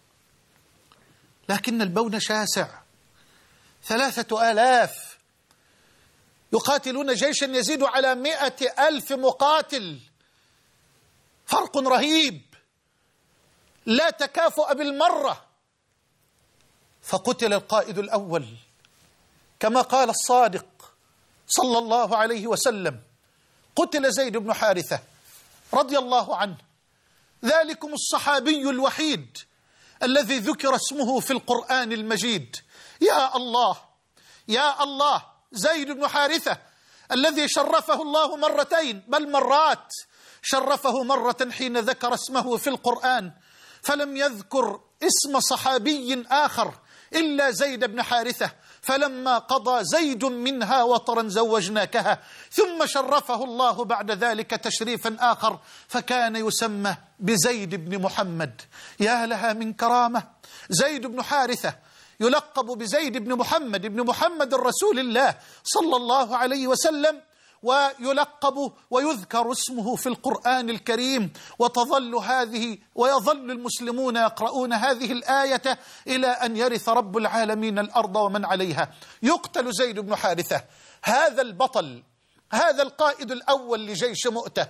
لكن البون شاسع. ثلاثة آلاف يقاتلون جيشا يزيد على مئة ألف مقاتل، فرق رهيب، لا تكافؤ بالمرة. فقتل القائد الأول كما قال الصادق صلى الله عليه وسلم، قتل زيد بن حارثة رضي الله عنه، ذلكم الصحابي الوحيد الذي ذكر اسمه في القرآن المجيد. يا الله يا الله، زيد بن حارثة الذي شرفه الله مرتين بل مرات، شرفه مرة حين ذكر اسمه في القرآن فلم يذكر اسم صحابي آخر إلا زيد بن حارثة، فلما قضى زيد منها وطرا زوجناكها، ثم شرفه الله بعد ذلك تشريفا آخر فكان يسمى بزيد بن محمد. يا لها من كرامة، زيد بن حارثة يلقب بزيد بن محمد بن محمد رسول الله صلى الله عليه وسلم، ويلقب ويذكر اسمه في القرآن الكريم، وتظل هذه ويظل المسلمون يقرؤون هذه الآية إلى أن يرث رب العالمين الأرض ومن عليها. يقتل زيد بن حارثة، هذا البطل، هذا القائد الأول لجيش مؤتة،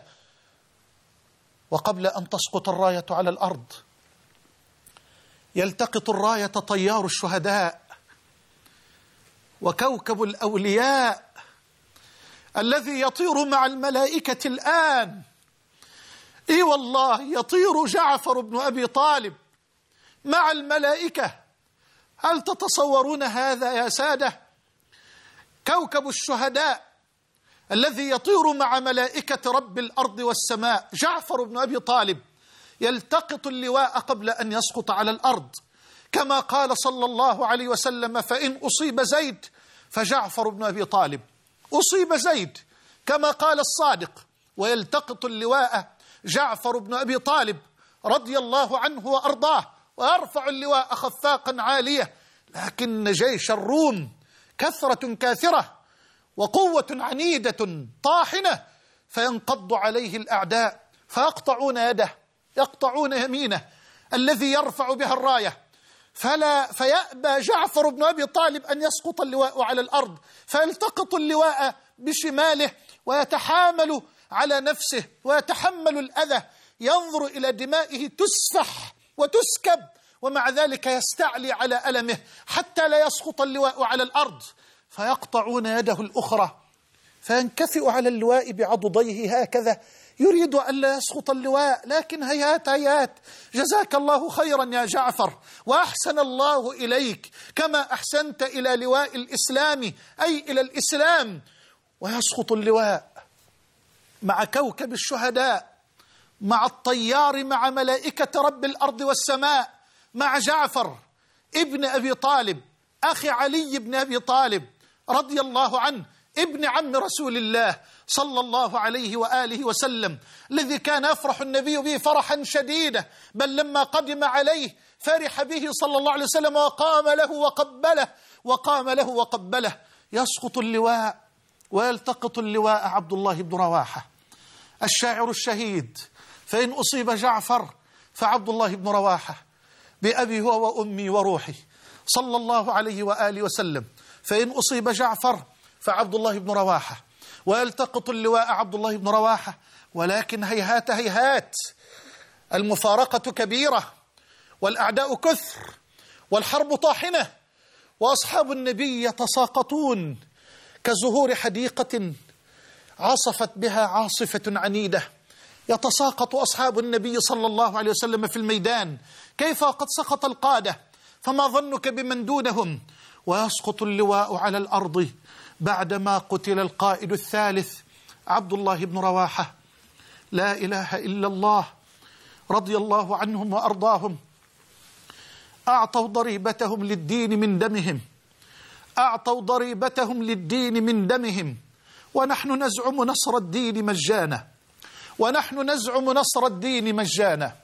وقبل أن تسقط الراية على الأرض يلتقط الراية طيار الشهداء وكوكب الأولياء الذي يطير مع الملائكة الآن. إي والله يطير جعفر بن أبي طالب مع الملائكة. هل تتصورون هذا يا سادة؟ كوكب الشهداء الذي يطير مع ملائكة رب الأرض والسماء، جعفر بن أبي طالب يلتقط اللواء قبل أن يسقط على الأرض، كما قال صلى الله عليه وسلم: فإن أصيب زيد فجعفر بن أبي طالب. أصيب زيد كما قال الصادق، ويلتقط اللواء جعفر بن أبي طالب رضي الله عنه وأرضاه، ويرفع اللواء خفاقا عالية. لكن جيش الروم كثرة كاثرة وقوة عنيدة طاحنة، فينقض عليه الأعداء فيقطعون يده، يقطعون يمينه الذي يرفع بها الراية، فلا فيأبى جعفر بن أبي طالب أن يسقط اللواء على الأرض، فيلتقط اللواء بشماله ويتحامل على نفسه ويتحمل الأذى، ينظر إلى دمائه تسفح وتسكب، ومع ذلك يستعلي على ألمه حتى لا يسقط اللواء على الأرض، فيقطعون يده الأخرى فينكفئ على اللواء بعضديه هكذا يريد أن لا يسقط اللواء، لكن هيهات هيهات. جزاك الله خيرا يا جعفر، وأحسن الله إليك كما أحسنت إلى لواء الإسلام أي إلى الإسلام. ويسقط اللواء مع كوكب الشهداء، مع الطيار، مع ملائكة رب الأرض والسماء، مع جعفر ابن أبي طالب أخي علي بن أبي طالب رضي الله عنه، ابن عم رسول الله صلى الله عليه وآله وسلم، الذي كان يفرح النبي به فرحا شديدا، بل لما قدم عليه فرح به صلى الله عليه وسلم وقام له وقبله وقام له وقبله. يسقط اللواء ويلتقط اللواء عبد الله بن رواحة الشاعر الشهيد، فإن أصيب جعفر فعبد الله بن رواحة بأبي هو وأمي وروحي صلى الله عليه وآله وسلم، فإن أصيب جعفر فعبد الله بن رواحة، ويلتقط اللواء عبد الله بن رواحة. ولكن هيهات هيهات، المفارقة كبيرة والأعداء كثر والحرب طاحنة، وأصحاب النبي يتساقطون كزهور حديقة عصفت بها عاصفة عنيدة. يتساقط أصحاب النبي صلى الله عليه وسلم في الميدان، كيف قد سقط القادة، فما ظنك بمن دونهم؟ ويسقط اللواء على الأرض بعدما قتل القائد الثالث عبد الله بن رواحة. لا إله إلا الله، رضي الله عنهم وأرضاهم. أعطوا ضريبتهم للدين من دمهم، أعطوا ضريبتهم للدين من دمهم، ونحن نزعم نصر الدين مجانا، ونحن نزعم نصر الدين مجانا.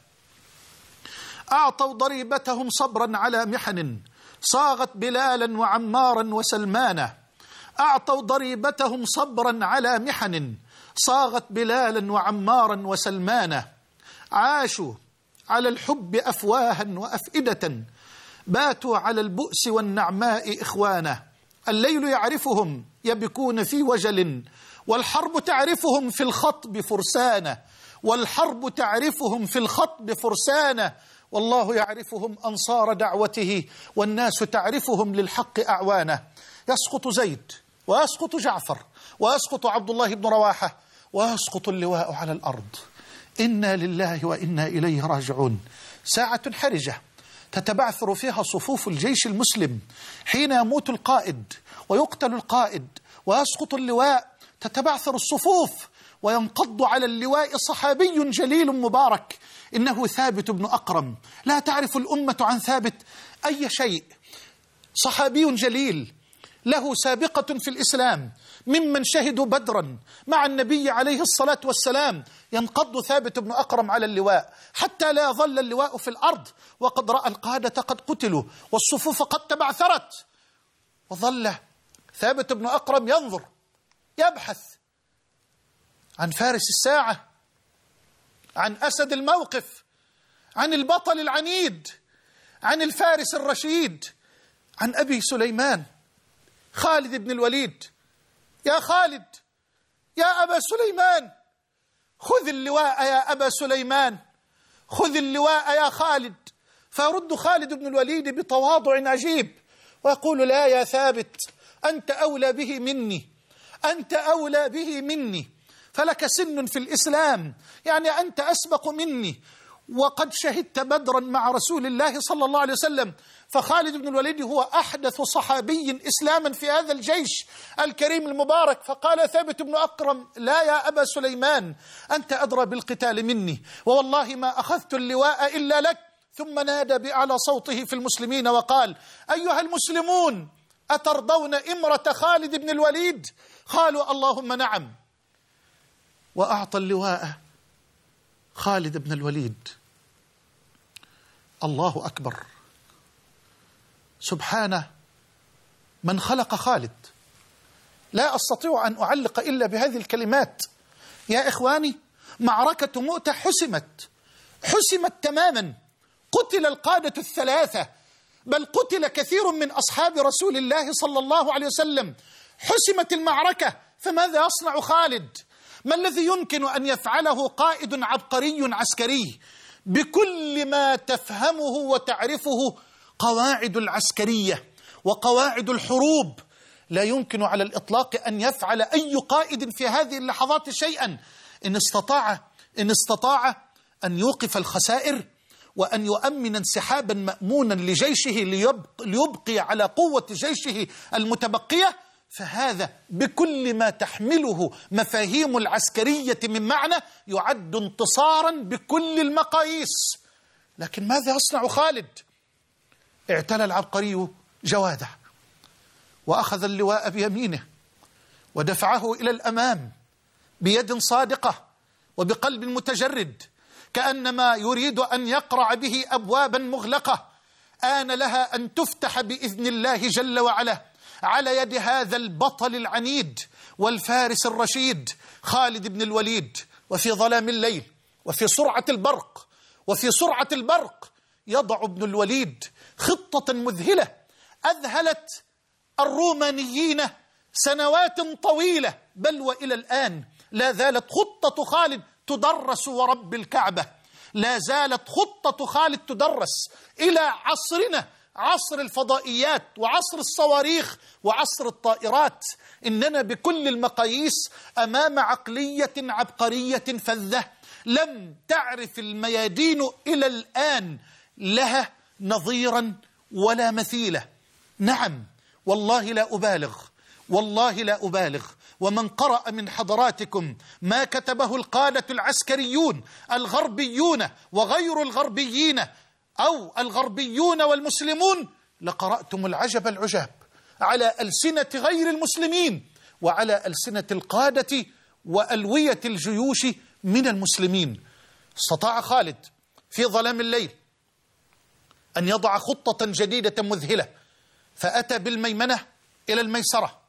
أعطوا ضريبتهم صبرا على محن صاغت بلالا وعمارا وسلمانا، أعطوا ضريبتهم صبرا على محن صاغت بلالا وعمارا وسلمانا، عاشوا على الحب أفواها وأفئدة، باتوا على البؤس والنعماء إخوانا، الليل يعرفهم يبكون في وجل، والحرب تعرفهم في الخطب فرسانا، والحرب تعرفهم في الخطب فرسانا، والله يعرفهم أنصار دعوته، والناس تعرفهم للحق أعوانا. يسقط زيد ويسقط جعفر ويسقط عبد الله بن رواحة ويسقط اللواء على الأرض. إنا لله وإنا إليه راجعون. ساعة حرجة تتبعثر فيها صفوف الجيش المسلم، حين يموت القائد ويقتل القائد ويسقط اللواء تتبعثر الصفوف، وينقض على اللواء صحابي جليل مبارك، إنه ثابت بن أقرم. لا تعرف الأمة عن ثابت أي شيء. صحابي جليل له سابقة في الإسلام، ممن شهدوا بدرا مع النبي عليه الصلاة والسلام. ينقض ثابت بن أقرم على اللواء حتى لا يظل اللواء في الأرض، وقد رأى القادة قد قتلوا والصفوف قد تبعثرت. وظل ثابت بن أقرم ينظر، يبحث عن فارس الساعة، عن أسد الموقف، عن البطل العنيد، عن الفارس الرشيد، عن أبي سليمان خالد بن الوليد. يا خالد، يا أبا سليمان، خذ اللواء يا أبا سليمان، خذ اللواء يا خالد. فيرد خالد بن الوليد بتواضع عجيب ويقول: لا يا ثابت، أنت أولى به مني، أنت أولى به مني، فلك سن في الإسلام، يعني أنت أسبق مني، وقد شهدت بدرا مع رسول الله صلى الله عليه وسلم. فخالد بن الوليد هو أحدث صحابي إسلاما في هذا الجيش الكريم المبارك. فقال ثابت بن أقرم: لا يا أبا سليمان، أنت أدرى بالقتال مني، ووالله ما أخذت اللواء إلا لك. ثم نادى بأعلى صوته في المسلمين وقال: أيها المسلمون، أترضون إمرة خالد بن الوليد؟ قالوا: اللهم نعم. وأعطى اللواء خالد بن الوليد. الله أكبر، سبحانه من خلق خالد. لا أستطيع أن أعلق إلا بهذه الكلمات. يا إخواني، معركة مؤتة حسمت، حسمت تماما. قتل القادة الثلاثة، بل قتل كثير من أصحاب رسول الله صلى الله عليه وسلم. حسمت المعركة، فماذا يصنع خالد؟ ما الذي يمكن أن يفعله قائد عبقري عسكري بكل ما تفهمه وتعرفه قواعد العسكرية وقواعد الحروب؟ لا يمكن على الإطلاق أن يفعل أي قائد في هذه اللحظات شيئا إن استطاع إن استطاع أن يوقف الخسائر وأن يؤمن انسحابا مأمونا لجيشه ليبقي على قوة جيشه المتبقية، فهذا بكل ما تحمله مفاهيم العسكرية من معنى يعد انتصارا بكل المقاييس. لكن ماذا يصنع خالد؟ اعتلى العبقري جواده وأخذ اللواء بيمينه ودفعه إلى الأمام بيد صادقة وبقلب متجرد، كأنما يريد أن يقرع به أبوابا مغلقة آن لها أن تفتح بإذن الله جل وعلا على يد هذا البطل العنيد والفارس الرشيد خالد بن الوليد. وفي ظلام الليل وفي سرعة البرق وفي سرعة البرق يضع ابن الوليد خطة مذهلة أذهلت الرومانيين سنوات طويلة، بل وإلى الآن لا زالت خطة خالد تدرس ورب الكعبة، لا زالت خطة خالد تدرس إلى عصرنا، عصر الفضائيات وعصر الصواريخ وعصر الطائرات. إننا بكل المقاييس أمام عقلية عبقرية فذة لم تعرف الميادين إلى الآن لها نظيرا ولا مثيلة. نعم، والله لا أبالغ، والله لا أبالغ، ومن قرأ من حضراتكم ما كتبه القادة العسكريون الغربيون وغير الغربيين أو الغربيون والمسلمون لقرأتم العجب العجاب على ألسنة غير المسلمين وعلى ألسنة القادة وألوية الجيوش من المسلمين. استطاع خالد في ظلام الليل أن يضع خطة جديدة مذهلة، فأتى بالميمنة إلى الميسرة،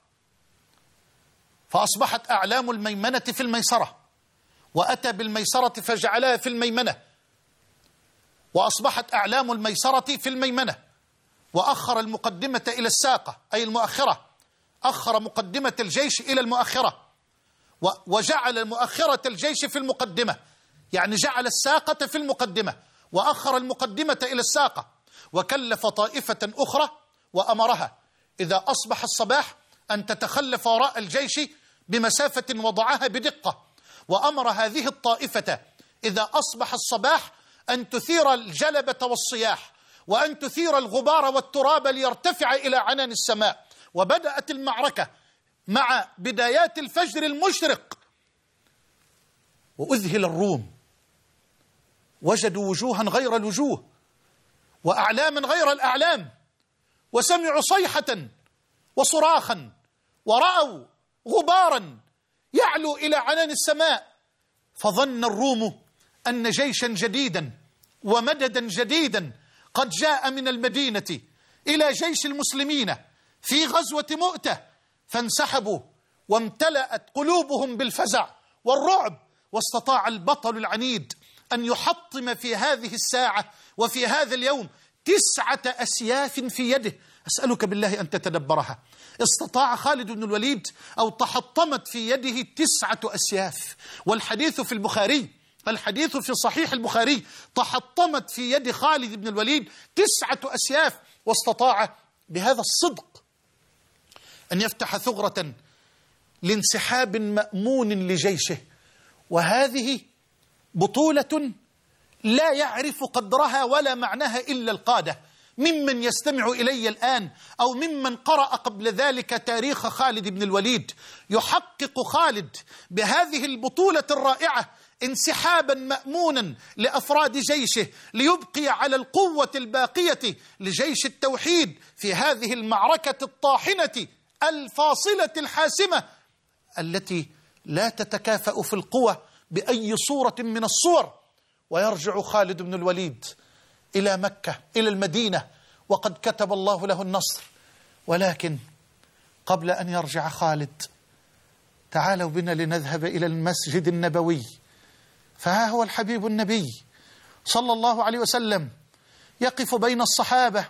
فأصبحت أعلام الميمنة في الميسرة، وأتى بالميسرة فجعلها في الميمنة، وأصبحت أعلام الميسرة في الميمنة، وأخر المقدمة إلى الساقة أي المؤخرة، أخر مقدمة الجيش إلى المؤخرة، وجعل مؤخرة الجيش في المقدمة، يعني جعل الساقة في المقدمة وأخر المقدمة إلى الساقة، وكلف طائفة أخرى وأمرها إذا أصبح الصباح أن تتخلف وراء الجيش بمسافة وضعها بدقة، وأمر هذه الطائفة إذا أصبح الصباح أن تثير الجلبة والصياح وأن تثير الغبار والتراب ليرتفع إلى عنان السماء. وبدأت المعركة مع بدايات الفجر المشرق وأذهل الروم، وجدوا وجوها غير الوجوه وأعلاما غير الأعلام، وسمعوا صيحة وصراخا، ورأوا غبارا يعلو إلى عنان السماء، فظن الروم أن جيشا جديدا ومددا جديدا قد جاء من المدينة إلى جيش المسلمين في غزوة مؤتة، فانسحبوا وامتلأت قلوبهم بالفزع والرعب، واستطاع البطل العنيد أن يحطم في هذه الساعة وفي هذا اليوم تسعة أسياف في يده. أسألك بالله أن تتدبرها. استطاع خالد بن الوليد أو تحطمت في يده تسعة أسياف، والحديث في البخاري، الحديث في صحيح البخاري، تحطمت في يد خالد بن الوليد تسعة أسياف، واستطاع بهذا الصدق أن يفتح ثغرة لانسحاب مأمون لجيشه. وهذه بطولة لا يعرف قدرها ولا معناها إلا القادة، ممن يستمع إلي الآن أو ممن قرأ قبل ذلك تاريخ خالد بن الوليد. يحقق خالد بهذه البطولة الرائعة انسحابا مأمونا لأفراد جيشه، ليبقي على القوة الباقية لجيش التوحيد في هذه المعركة الطاحنة الفاصلة الحاسمة التي لا تتكافأ في القوى بأي صورة من الصور. ويرجع خالد بن الوليد إلى مكة، إلى المدينة، وقد كتب الله له النصر. ولكن قبل أن يرجع خالد، تعالوا بنا لنذهب إلى المسجد النبوي، فها هو الحبيب النبي صلى الله عليه وسلم يقف بين الصحابة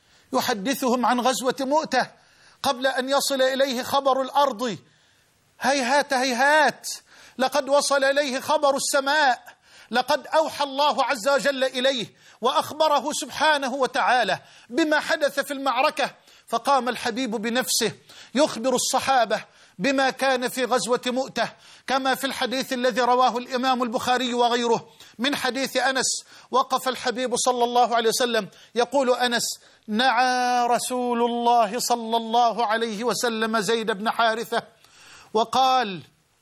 يحدثهم عن غزوة مؤتة قبل أن يصل إليه خبر الأرض. هيهات هيهات، لقد وصل إليه خبر السماء، لقد أوحى الله عز وجل إليه وأخبره سبحانه وتعالى بما حدث في المعركة. فقام الحبيب بنفسه يخبر الصحابة بما كان في غزوة مؤتة، كما في الحديث الذي رواه الإمام البخاري وغيره من حديث أنس. وقف الحبيب صلى الله عليه وسلم يقول أنس: نعى رسول الله صلى الله عليه وسلم زيد بن حارثة وقال: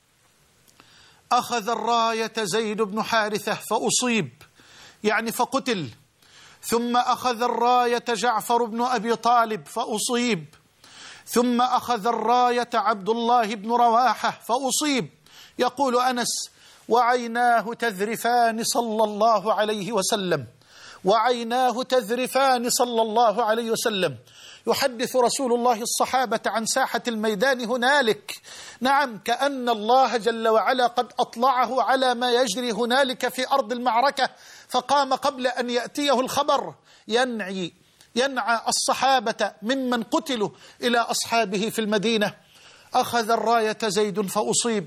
أخذ الراية زيد بن حارثة فأصيب، يعني فقتل، ثم أخذ الراية جعفر بن أبي طالب فأصيب، ثم أخذ الراية عبد الله بن رواحة فأصيب. يقول أنس: وعيناه تذرفان صلى الله عليه وسلم، وعيناه تذرفان صلى الله عليه وسلم. يحدث رسول الله الصحابة عن ساحة الميدان هنالك، نعم، كأن الله جل وعلا قد أطلعه على ما يجري هنالك في أرض المعركة، فقام قبل أن يأتيه الخبر ينعي ينعى الصحابة ممن قتلوا إلى أصحابه في المدينة. أخذ الراية زيد فأصيب،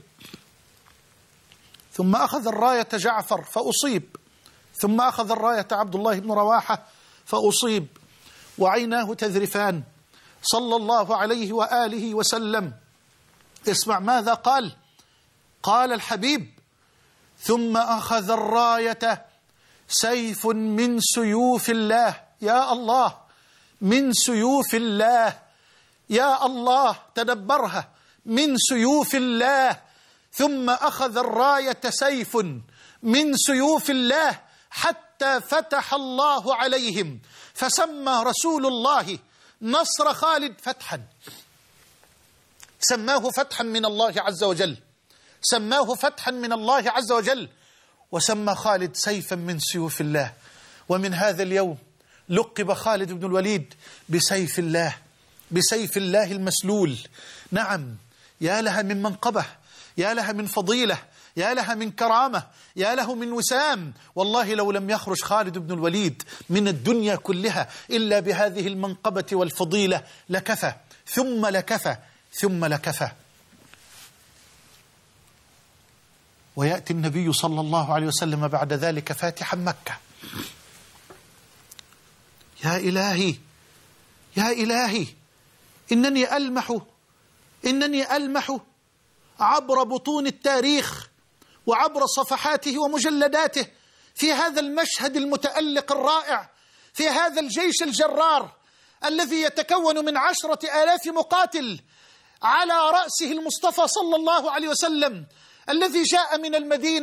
ثم أخذ الراية جعفر فأصيب، ثم أخذ الراية عبد الله بن رواحة فأصيب، وعيناه تذرفان صلى الله عليه وآله وسلم. اسمع ماذا قال. قال الحبيب: ثم أخذ الراية سيف من سيوف الله. يا الله، من سيوف الله، يا الله، تدبرها، من سيوف الله. ثم أخذ الراية سيف من سيوف الله حتى فتح الله عليهم، فسمى رسول الله نصر خالد فتحا، سماه فتحا من الله عز وجل، سماه فتحا من الله عز وجل، وسمى خالد سيفا من سيوف الله. ومن هذا اليوم لقب خالد بن الوليد بسيف الله، بسيف الله المسلول. نعم، يا لها من منقبة، يا لها من فضيلة، يا لها من كرامة، يا له من وسام. والله لو لم يخرج خالد بن الوليد من الدنيا كلها إلا بهذه المنقبة والفضيلة لكفى ثم لكفى ثم لكفى. ويأتي النبي صلى الله عليه وسلم بعد ذلك فاتحا مكة. يا إلهي، يا إلهي، إنني ألمح إنني ألمح عبر بطون التاريخ وعبر صفحاته ومجلداته في هذا المشهد المتألق الرائع، في هذا الجيش الجرار الذي يتكون من عشرة آلاف مقاتل، على رأسه المصطفى صلى الله عليه وسلم الذي جاء من المدينة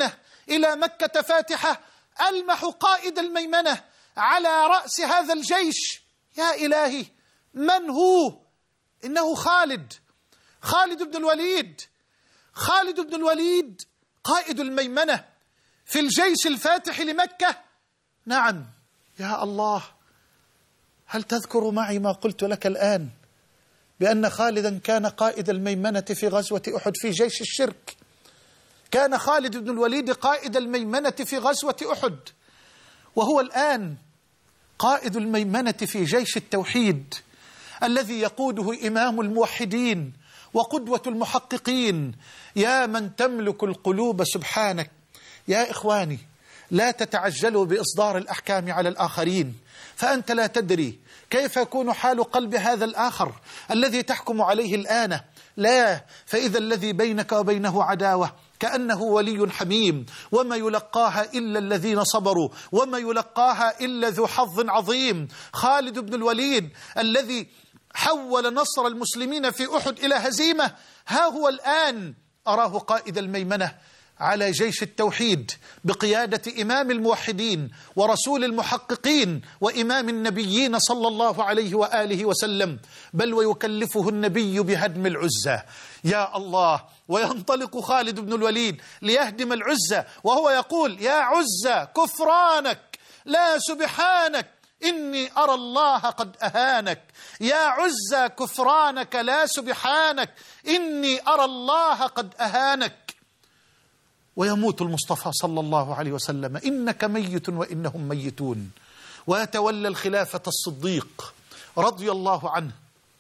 إلى مكة فاتحة ألمح قائد الميمنة على رأس هذا الجيش. يا إلهي، من هو؟ إنه خالد، خالد بن الوليد، خالد بن الوليد قائد الميمنة في الجيش الفاتح لمكة. نعم يا الله، هل تذكر معي ما قلت لك الآن بأن خالدا كان قائد الميمنة في غزوة أحد في جيش الشرك؟ كان خالد بن الوليد قائد الميمنة في غزوة أحد، وهو الآن قائد الميمنة في جيش التوحيد الذي يقوده إمام الموحدين وقدوة المحققين. يا من تملك القلوب سبحانك. يا إخواني، لا تتعجلوا بإصدار الأحكام على الآخرين، فأنت لا تدري كيف يكون حال قلب هذا الآخر الذي تحكم عليه الآن. لا، فإذا الذي بينك وبينه عداوة كأنه ولي حميم، وما يلقاها إلا الذين صبروا، وما يلقاها إلا ذو حظ عظيم. خالد بن الوليد الذي حول نصر المسلمين في أحد إلى هزيمة، ها هو الآن أراه قائد الميمنة على جيش التوحيد بقيادة إمام الموحدين ورسول المحققين وإمام النبيين صلى الله عليه وآله وسلم، بل ويكلفه النبي بهدم العزة. يا الله، وينطلق خالد بن الوليد ليهدم العزة وهو يقول: يا عزة كفرانك لا سبحانك، إني أرى الله قد أهانك. يا عزة كفرانك لا سبحانك، إني أرى الله قد أهانك. ويموت المصطفى صلى الله عليه وسلم: إنك ميت وإنهم ميتون. ويتولى الخلافة الصديق رضي الله عنه،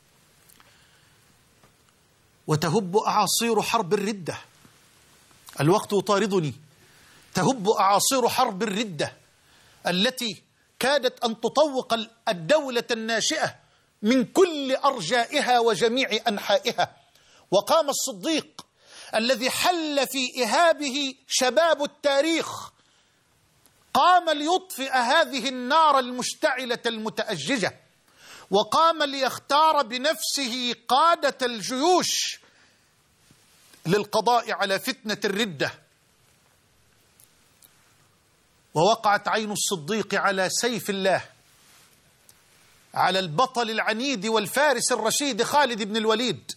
وتهب أعاصير حرب الردة. الوقت يطاردني. تهب أعاصير حرب الردة التي كادت أن تطوق الدولة الناشئة من كل أرجائها وجميع أنحائها. وقام الصديق الذي حل في إهابه شباب التاريخ، قام ليطفئ هذه النار المشتعلة المتأججة، وقام ليختار بنفسه قادة الجيوش للقضاء على فتنة الردة. ووقعت عين الصديق على سيف الله، على البطل العنيد والفارس الرشيد خالد بن الوليد،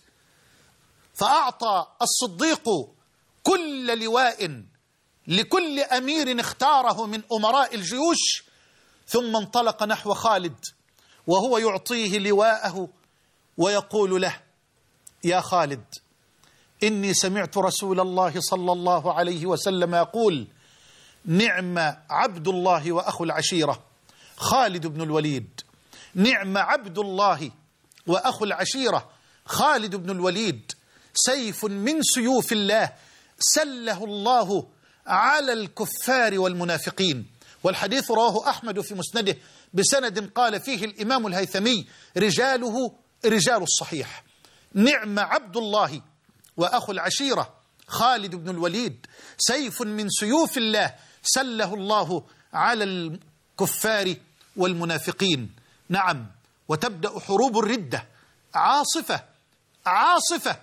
فأعطى الصديق كل لواء لكل أمير اختاره من أمراء الجيوش، ثم انطلق نحو خالد وهو يعطيه لواءه ويقول له: يا خالد، إني سمعت رسول الله صلى الله عليه وسلم يقول: نعم عبد الله وأخو العشيرة خالد بن الوليد، نعم عبد الله وأخو العشيرة خالد بن الوليد، سيف من سيوف الله سله الله على الكفار والمنافقين. والحديث رواه أحمد في مسنده بسند قال فيه الإمام الهيثمي: رجاله رجال الصحيح. نعم عبد الله وأخو العشيرة خالد بن الوليد، سيف من سيوف الله سله الله على الكفار والمنافقين. نعم، وتبدأ حروب الردة عاصفة عاصفة،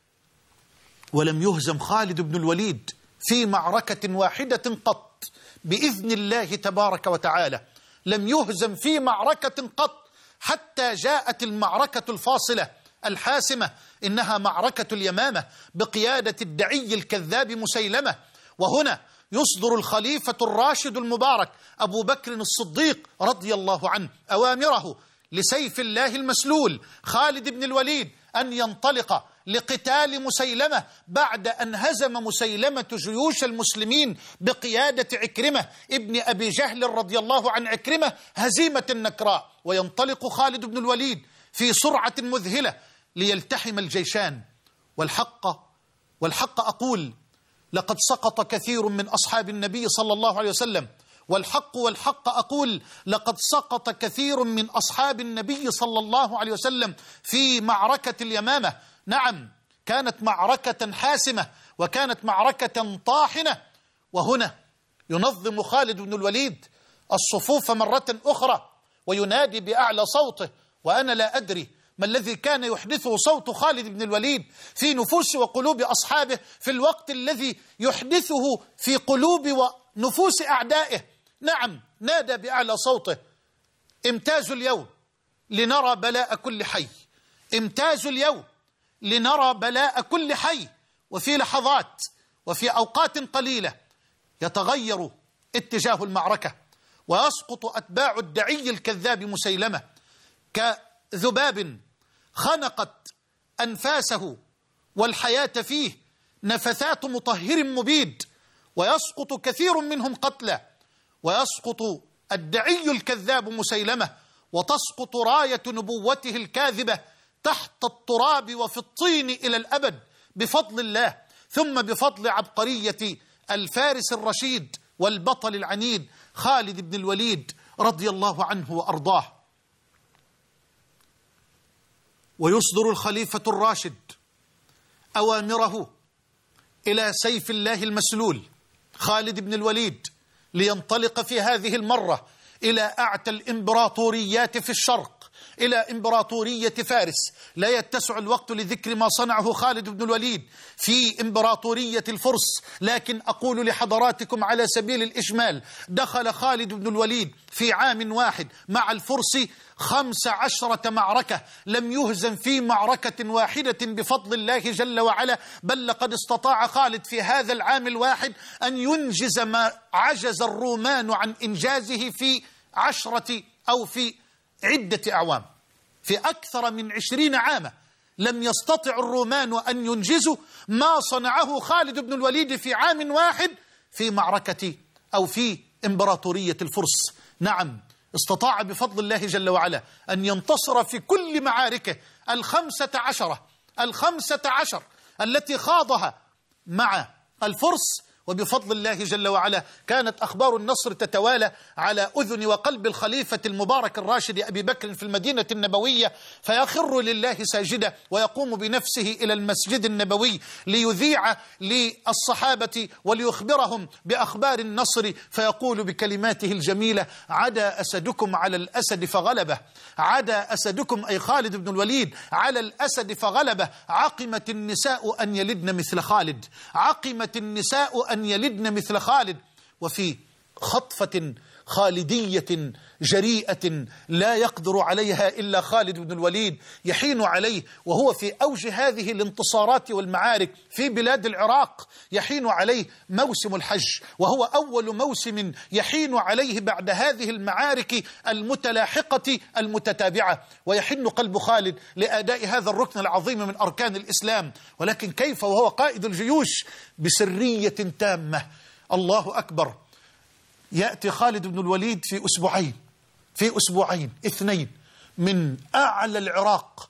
ولم يهزم خالد بن الوليد في معركة واحدة قط بإذن الله تبارك وتعالى. لم يهزم في معركة قط حتى جاءت المعركة الفاصلة الحاسمة، إنها معركة اليمامة بقيادة الدعي الكذاب مسيلمة. وهنا يصدر الخليفة الراشد المبارك أبو بكر الصديق رضي الله عنه أوامره لسيف الله المسلول خالد بن الوليد أن ينطلق لقتال مسيلمة بعد أن هزم مسيلمة جيوش المسلمين بقيادة عكرمة ابن أبي جهل رضي الله عن عكرمة هزيمة نكراء. وينطلق خالد بن الوليد في سرعة مذهلة ليلتحم الجيشان. والحق والحق أقول: لقد سقط كثير من أصحاب النبي صلى الله عليه وسلم. والحق والحق أقول: لقد سقط كثير من أصحاب النبي صلى الله عليه وسلم في معركة اليمامة. نعم، كانت معركة حاسمة وكانت معركة طاحنة. وهنا ينظم خالد بن الوليد الصفوف مرة أخرى وينادي بأعلى صوته، وأنا لا أدري ما الذي كان يحدثه صوت خالد بن الوليد في نفوس وقلوب أصحابه في الوقت الذي يحدثه في قلوب ونفوس أعدائه؟ نعم، نادى بأعلى صوته: امتازوا اليوم لنرى بلاء كل حي، امتازوا اليوم لنرى بلاء كل حي. وفي لحظات وفي أوقات قليلة يتغير اتجاه المعركة ويسقط أتباع الدعي الكذاب مسيلمة كذباب خنقت أنفاسه والحياة فيه نفثات مطهر مبيد، ويسقط كثير منهم قتلى، ويسقط الدعي الكذاب مسيلمة، وتسقط راية نبوته الكاذبة تحت التراب وفي الطين إلى الأبد بفضل الله، ثم بفضل عبقرية الفارس الرشيد والبطل العنيد خالد بن الوليد رضي الله عنه وأرضاه. ويصدر الخليفة الراشد أوامره إلى سيف الله المسلول خالد بن الوليد لينطلق في هذه المرة إلى أعتى الإمبراطوريات في الشرق، إلى إمبراطورية فارس. لا يتسع الوقت لذكر ما صنعه خالد بن الوليد في إمبراطورية الفرس، لكن أقول لحضراتكم على سبيل الإجمال: دخل خالد بن الوليد في عام واحد مع الفرس خمس عشرة معركة، لم يهزم في معركة واحدة بفضل الله جل وعلا، بل لقد استطاع خالد في هذا العام الواحد أن ينجز ما عجز الرومان عن إنجازه في عشرة أو في عدة أعوام. في أكثر من عشرين عاما لم يستطع الرومان أن ينجزوا ما صنعه خالد بن الوليد في عام واحد في معركة أو في إمبراطورية الفرس. نعم، استطاع بفضل الله جل وعلا أن ينتصر في كل معاركه الخمسة عشرة الخمسة عشر التي خاضها مع الفرس، وبفضل الله جل وعلا كانت أخبار النصر تتوالى على أذن وقلب الخليفة المبارك الراشد أبي بكر في المدينة النبوية، فيخر لله ساجدا ويقوم بنفسه إلى المسجد النبوي ليذيع للصحابة وليخبرهم بأخبار النصر، فيقول بكلماته الجميلة: عدا أسدكم على الأسد فغلبه، عدا أسدكم أي خالد بن الوليد على الأسد فغلبه، عقمت النساء أن يلدن مثل خالد، عقمت النساء أن يلدن مثل خالد. وفي خطفة خالدية جريئة لا يقدر عليها إلا خالد بن الوليد، يحين عليه وهو في أوج هذه الانتصارات والمعارك في بلاد العراق، يحين عليه موسم الحج، وهو أول موسم يحين عليه بعد هذه المعارك المتلاحقة المتتابعة، ويحن قلب خالد لأداء هذا الركن العظيم من أركان الإسلام. ولكن كيف وهو قائد الجيوش بسرية تامة؟ الله أكبر. يأتي خالد بن الوليد في أسبوعين في أسبوعين اثنين من أعلى العراق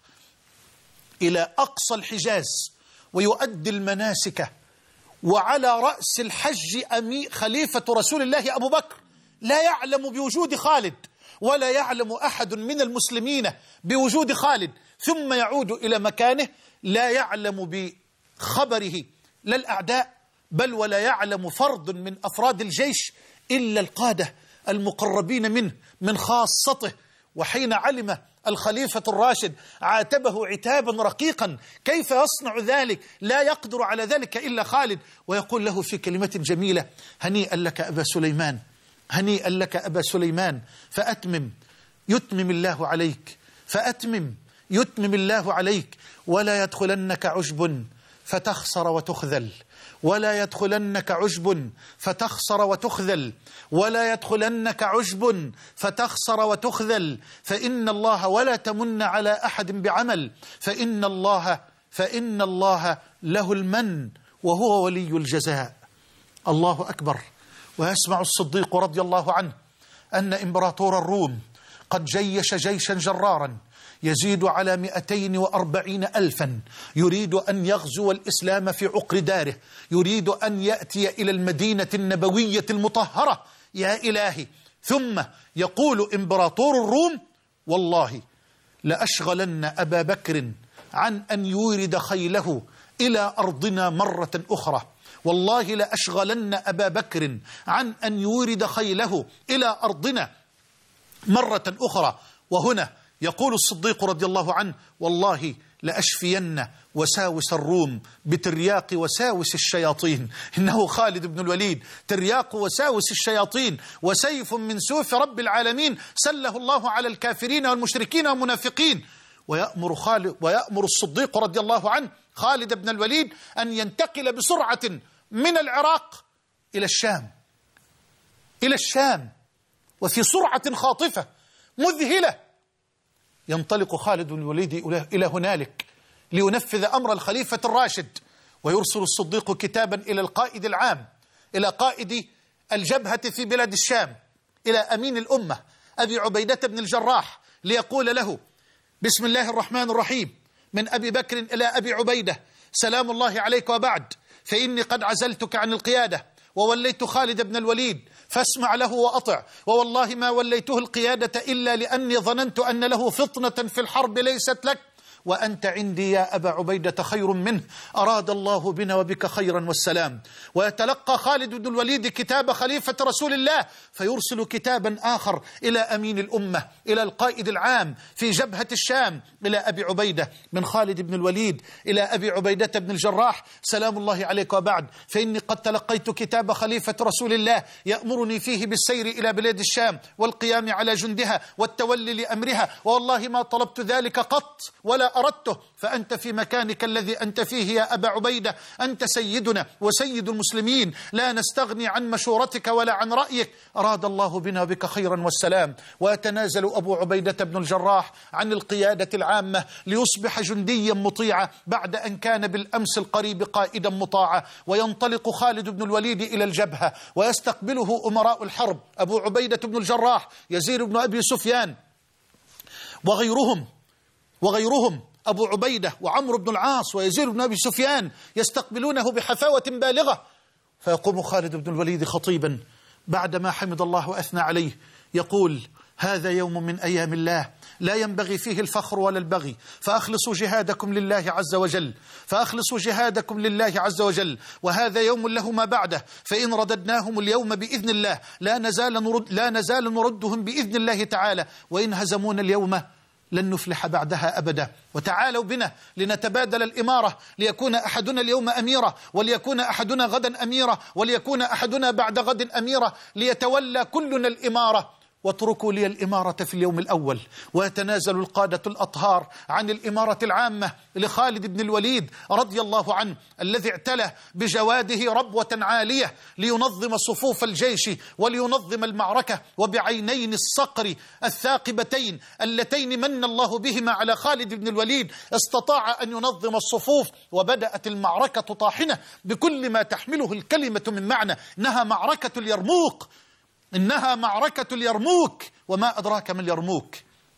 إلى أقصى الحجاز ويؤدي المناسك، وعلى رأس الحج أمي خليفة رسول الله أبو بكر لا يعلم بوجود خالد، ولا يعلم أحد من المسلمين بوجود خالد، ثم يعود إلى مكانه لا يعلم بخبره لا الأعداء بل ولا يعلم فرد من أفراد الجيش إلا القادة المقربين منه من خاصته. وحين علم الخليفة الراشد عاتبه عتابا رقيقا: كيف يصنع ذلك؟ لا يقدر على ذلك إلا خالد. ويقول له في كلمة جميلة: هنيئا لك أبا سليمان، هنيئا لك أبا سليمان، فأتمم يتمم الله عليك، فأتمم يتمم الله عليك، ولا يدخلنك عجب فتخسر وتخذل، ولا يدخلنك عجب فتخسر وتخذل، ولا يدخلنك عجب فتخسر وتخذل، فإن الله ولا تمن على أحد بعمل، فإن الله فإن الله له المن وهو ولي الجزاء. الله أكبر. ويسمع الصديق رضي الله عنه أن إمبراطور الروم قد جيش جيشا جرارا يزيد على مئتين وأربعين ألفا، يريد أن يغزو الإسلام في عقر داره، يريد أن يأتي إلى المدينة النبوية المطهرة. يا إلهي. ثم يقول إمبراطور الروم: والله لأشغلن أبا بكر عن أن يورد خيله إلى أرضنا مرة أخرى، والله لأشغلن أبا بكر عن أن يورد خيله إلى أرضنا مرة أخرى. وهنا يقول الصديق رضي الله عنه: والله لأشفين وساوس الروم بترياق وساوس الشياطين. إنه خالد بن الوليد ترياق وساوس الشياطين وسيف من سيوف رب العالمين سله الله على الكافرين والمشركين والمنافقين. ويأمر خالد ويأمر الصديق رضي الله عنه خالد بن الوليد أن ينتقل بسرعة من العراق إلى الشام إلى الشام وفي سرعة خاطفة مذهلة ينطلق خالد بن الوليد إلى هنالك لينفذ أمر الخليفة الراشد. ويرسل الصديق كتابا إلى القائد العام، إلى قائد الجبهة في بلاد الشام، إلى أمين الأمة أبي عبيدة بن الجراح، ليقول له: بسم الله الرحمن الرحيم، من أبي بكر إلى أبي عبيدة، سلام الله عليك، وبعد، فإني قد عزلتك عن القيادة ووليت خالد بن الوليد، فاسمع له وأطع، ووالله ما وليته القيادة إلا لأني ظننت أن له فطنة في الحرب ليست لك، وأنت عندي يا أبا عبيدة خير منه، أراد الله بنا وبك خيرا والسلام. ويتلقى خالد بن الوليد كتاب خليفة رسول الله، فيرسل كتابا آخر إلى أمين الأمة، إلى القائد العام في جبهة الشام، إلى أبي عبيدة، من خالد بن الوليد إلى أبي عبيدة بن الجراح، سلام الله عليك، وبعد، فإني قد تلقيت كتاب خليفة رسول الله يأمرني فيه بالسير إلى بلاد الشام والقيام على جندها والتولي لأمرها، والله ما طلبت ذلك قط ولا أردته، فأنت في مكانك الذي أنت فيه يا أبا عبيدة، أنت سيدنا وسيد المسلمين، لا نستغني عن مشورتك ولا عن رأيك، أراد الله بنا بك خيرا والسلام. ويتنازل أبو عبيدة بن الجراح عن القيادة العامة ليصبح جنديا مطيعا بعد أن كان بالأمس القريب قائدا مطاعا. وينطلق خالد بن الوليد إلى الجبهة ويستقبله أمراء الحرب، أبو عبيدة بن الجراح، يزيد بن أبي سفيان، وغيرهم وغيرهم أبو عبيدة وعمرو بن العاص ويزيد بن أبي سفيان يستقبلونه بحفاوة بالغة. فيقوم خالد بن الوليد خطيبا بعدما حمد الله وأثنى عليه، يقول: هذا يوم من أيام الله لا ينبغي فيه الفخر ولا البغي، فأخلصوا جهادكم لله عز وجل فأخلصوا جهادكم لله عز وجل وهذا يوم له ما بعده، فإن رددناهم اليوم بإذن الله لا نزال نرد لا نزال نردهم بإذن الله تعالى، وإن هزمونا اليوم لن نفلح بعدها أبدا. وتعالوا بنا لنتبادل الإمارة، ليكون أحدنا اليوم أميرة، وليكون أحدنا غدا أميرة، وليكون أحدنا بعد غد أميرة، ليتولى كلنا الإمارة، واتركوا لي الإمارة في اليوم الأول. ويتنازل القادة الأطهار عن الإمارة العامة لخالد بن الوليد رضي الله عنه، الذي اعتلى بجواده ربوة عالية لينظم صفوف الجيش ولينظم المعركة، وبعينين الصقر الثاقبتين اللتين من الله بهما على خالد بن الوليد استطاع أن ينظم الصفوف. وبدأت المعركة طاحنة بكل ما تحمله الكلمة من معنى، إنها معركة اليرموك، إنها معركة اليرموك. وما أدراك ما اليرموك؟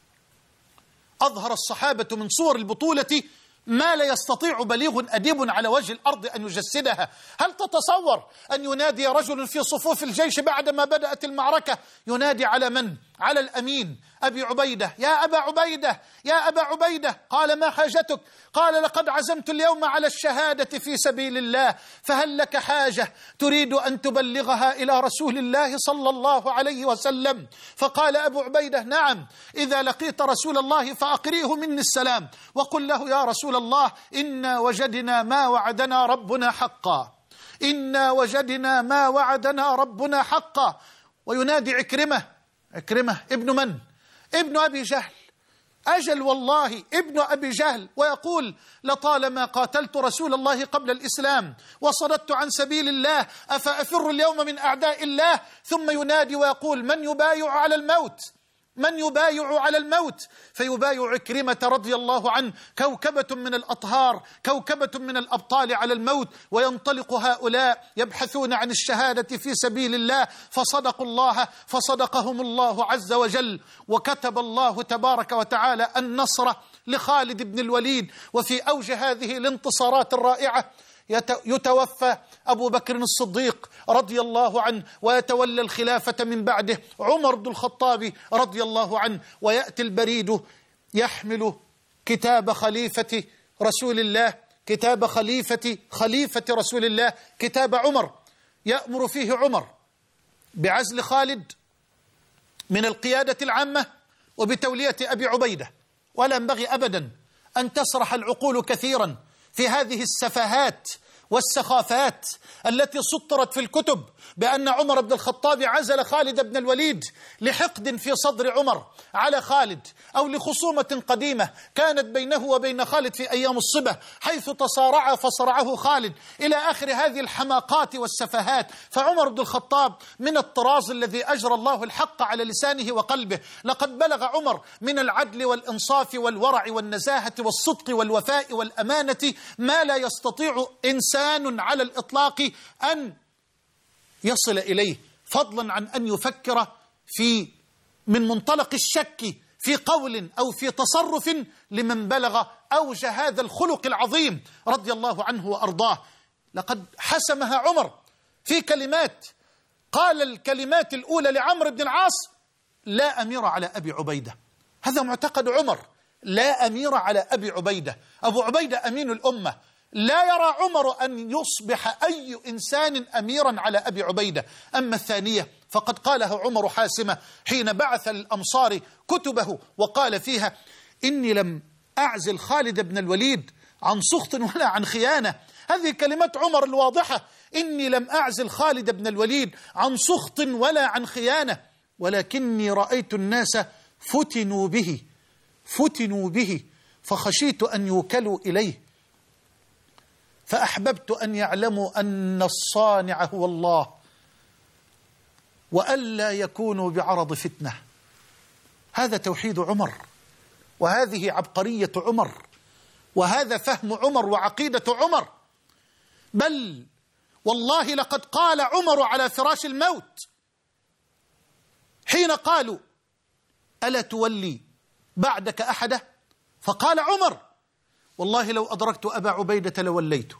أظهر الصحابة من صور البطولة ما لا يستطيع بليغ أديب على وجه الأرض أن يجسدها. هل تتصور أن ينادي رجل في صفوف الجيش بعدما بدأت المعركة، ينادي على من؟ على الأمين أبي عبيدة: يا أبا عبيدة، يا أبا عبيدة. قال: ما حاجتك؟ قال: لقد عزمت اليوم على الشهادة في سبيل الله، فهل لك حاجة تريد أن تبلغها إلى رسول الله صلى الله عليه وسلم؟ فقال أبو عبيدة: نعم، إذا لقيت رسول الله فأقرئه مني السلام، وقل له: يا رسول الله، إنا وجدنا ما وعدنا ربنا حقا، إنا وجدنا ما وعدنا ربنا حقا. وينادي عكرمة، عكرمة ابن من؟ ابن أبي جهل، أجل والله ابن أبي جهل، ويقول: لطالما قاتلت رسول الله قبل الإسلام وصددت عن سبيل الله، أفأفر اليوم من أعداء الله؟ ثم ينادي ويقول: من يبايع على الموت؟ من يبايع على الموت؟ فيبايع عكرمة رضي الله عنه كوكبة من الأطهار، كوكبة من الأبطال على الموت. وينطلق هؤلاء يبحثون عن الشهادة في سبيل الله، فصدقوا الله فصدقهم الله عز وجل، وكتب الله تبارك وتعالى النصر لخالد بن الوليد. وفي أوج هذه الانتصارات الرائعة يتوفى أبو بكر الصديق رضي الله عنه، ويتولى الخلافة من بعده عمر بن الخطاب رضي الله عنه، ويأتي البريد يحمل كتاب خليفة رسول الله، كتاب خليفة خليفة رسول الله، كتاب عمر، يأمر فيه عمر بعزل خالد من القيادة العامة وبتولية أبي عبيدة. ولا ينبغي أبدا أن تسرح العقول كثيرا في هذه السفاهات والسخافات التي سطرت في الكتب بأن عمر بن الخطاب عزل خالد بن الوليد لحقد في صدر عمر على خالد، أو لخصومة قديمة كانت بينه وبين خالد في أيام الصبا حيث تصارع فصرعه خالد، إلى آخر هذه الحماقات والسفاهات. فعمر بن الخطاب من الطراز الذي أجرى الله الحق على لسانه وقلبه. لقد بلغ عمر من العدل والإنصاف والورع والنزاهة والصدق والوفاء والأمانة ما لا يستطيع إنسان على الإطلاق أن يصل إليه، فضلا عن أن يفكر في من منطلق الشك في قول أو في تصرف لمن بلغ أوج هذا الخلق العظيم رضي الله عنه وأرضاه. لقد حسمها عمر في كلمات، قال الكلمات الأولى لعمرو بن العاص: لا أمير على أبي عبيدة. هذا معتقد عمر، لا أمير على أبي عبيدة، أبو عبيدة أمين الأمة، لا يرى عمر أن يصبح أي إنسان أميرا على أبي عبيدة. أما الثانية فقد قالها عمر حاسمة حين بعث الأمصار كتبه وقال فيها: إني لم أعزل خالد بن الوليد عن سخط ولا عن خيانة. هذه كلمات عمر الواضحة: إني لم أعزل خالد بن الوليد عن سخط ولا عن خيانة، ولكني رأيت الناس فتنوا به فتنوا به فخشيت أن يوكلوا إليه، فأحببت أن يعلموا أن الصانع هو الله وألا يكونوا بعرض فتنة. هذا توحيد عمر، وهذه عبقرية عمر، وهذا فهم عمر وعقيدة عمر. بل والله لقد قال عمر على فراش الموت حين قالوا: ألا تولي بعدك أحده؟ فقال عمر: والله لو أدركت أبا عبيدة لوليته،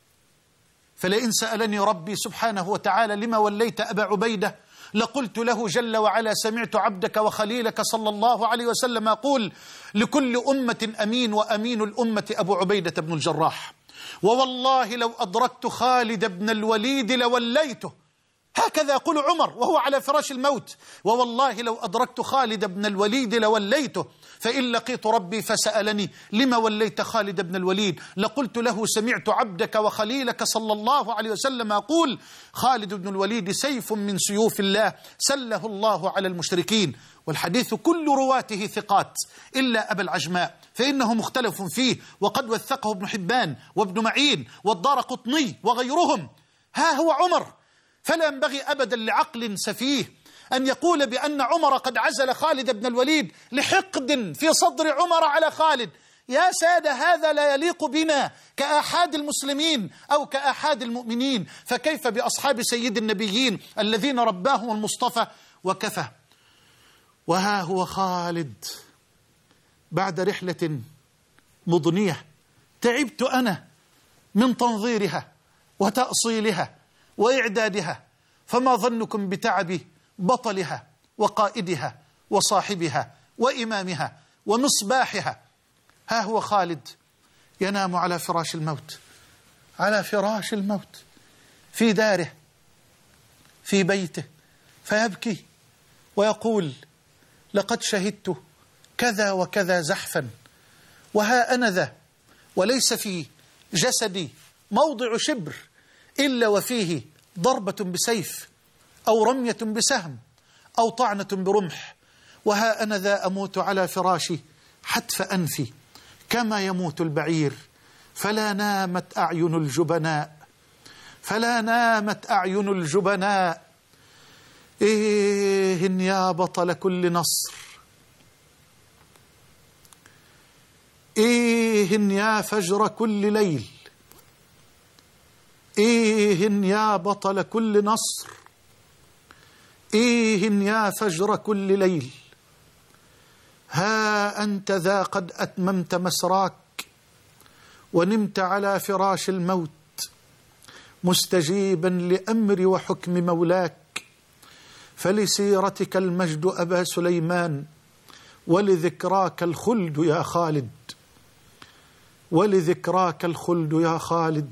فلئن سألني ربي سبحانه وتعالى لما وليت أبا عبيدة لقلت له جل وعلا: سمعت عبدك وخليلك صلى الله عليه وسلم يقول: لكل أمة أمين، وأمين الأمة أبو عبيدة بن الجراح، ووالله لو أدركت خالد بن الوليد لوليته. هكذا يقول عمر وهو على فراش الموت: ووالله لو أدركت خالد بن الوليد لوليته، فإن لقيت ربي فسألني لما وليت خالد بن الوليد لقلت له: سمعت عبدك وخليلك صلى الله عليه وسلم يقول: خالد بن الوليد سيف من سيوف الله سله الله على المشركين. والحديث كل رواته ثقات إلا أبا العجماء فإنه مختلف فيه، وقد وثقه ابن حبان وابن معين والدارقطني وغيرهم. ها هو عمر. فلا ينبغي أبدا لعقل سفيه أن يقول بأن عمر قد عزل خالد بن الوليد لحقد في صدر عمر على خالد. يا سادة، هذا لا يليق بنا كآحاد المسلمين أو كآحاد المؤمنين، فكيف بأصحاب سيد النبيين الذين رباهم المصطفى وكفى. وها هو خالد بعد رحلة مضنية تعبت أنا من تنظيرها وتأصيلها وإعدادها، فما ظنكم بتعب بطلها وقائدها وصاحبها وإمامها ومصباحها. ها هو خالد ينام على فراش الموت، على فراش الموت في داره في بيته، فيبكي ويقول: لقد شهدت كذا وكذا زحفا، وها أنا ذا، وليس في جسدي موضع شبر إلا وفيه ضربة بسيف أو رمية بسهم أو طعنة برمح، وها أنا ذا أموت على فراشي حتف أنفي كما يموت البعير، فلا نامت أعين الجبناء فلا نامت أعين الجبناء إيه يا بطل كل نصر، إيه يا فجر كل ليل، إيه يا بطل كل نصر، إيه يا فجر كل ليل. ها أنت ذا قد أتممت مسراك ونمت على فراش الموت مستجيبا لأمر وحكم مولاك، فلسيرتك المجد أبا سليمان ولذكراك الخلد يا خالد، ولذكراك الخلد يا خالد.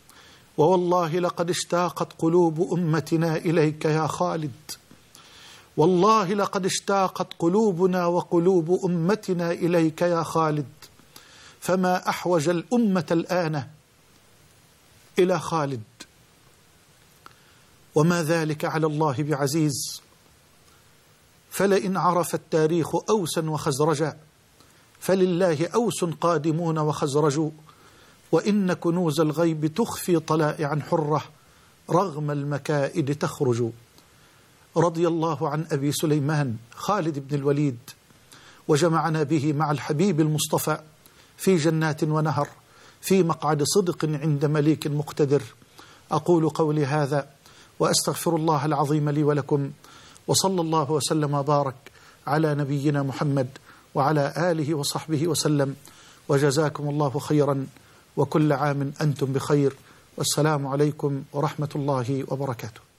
ووالله لقد اشتاقت قلوب أمتنا إليك يا خالد، والله لقد اشتاقت قلوبنا وقلوب أمتنا إليك يا خالد، فما أحوج الأمة الآن إلى خالد، وما ذلك على الله بعزيز. فلئن عرف التاريخ أوسا وخزرجا فلله أوس قادمون وخزرج، وإن كنوز الغيب تخفي طلائعا حرة رغم المكائد تخرج. رضي الله عن أبي سليمان خالد بن الوليد، وجمعنا به مع الحبيب المصطفى في جنات ونهر في مقعد صدق عند مليك مقتدر. أقول قولي هذا وأستغفر الله العظيم لي ولكم، وصلى الله وسلم وبارك على نبينا محمد وعلى آله وصحبه وسلم، وجزاكم الله خيرا، وكل عام أنتم بخير، والسلام عليكم ورحمة الله وبركاته.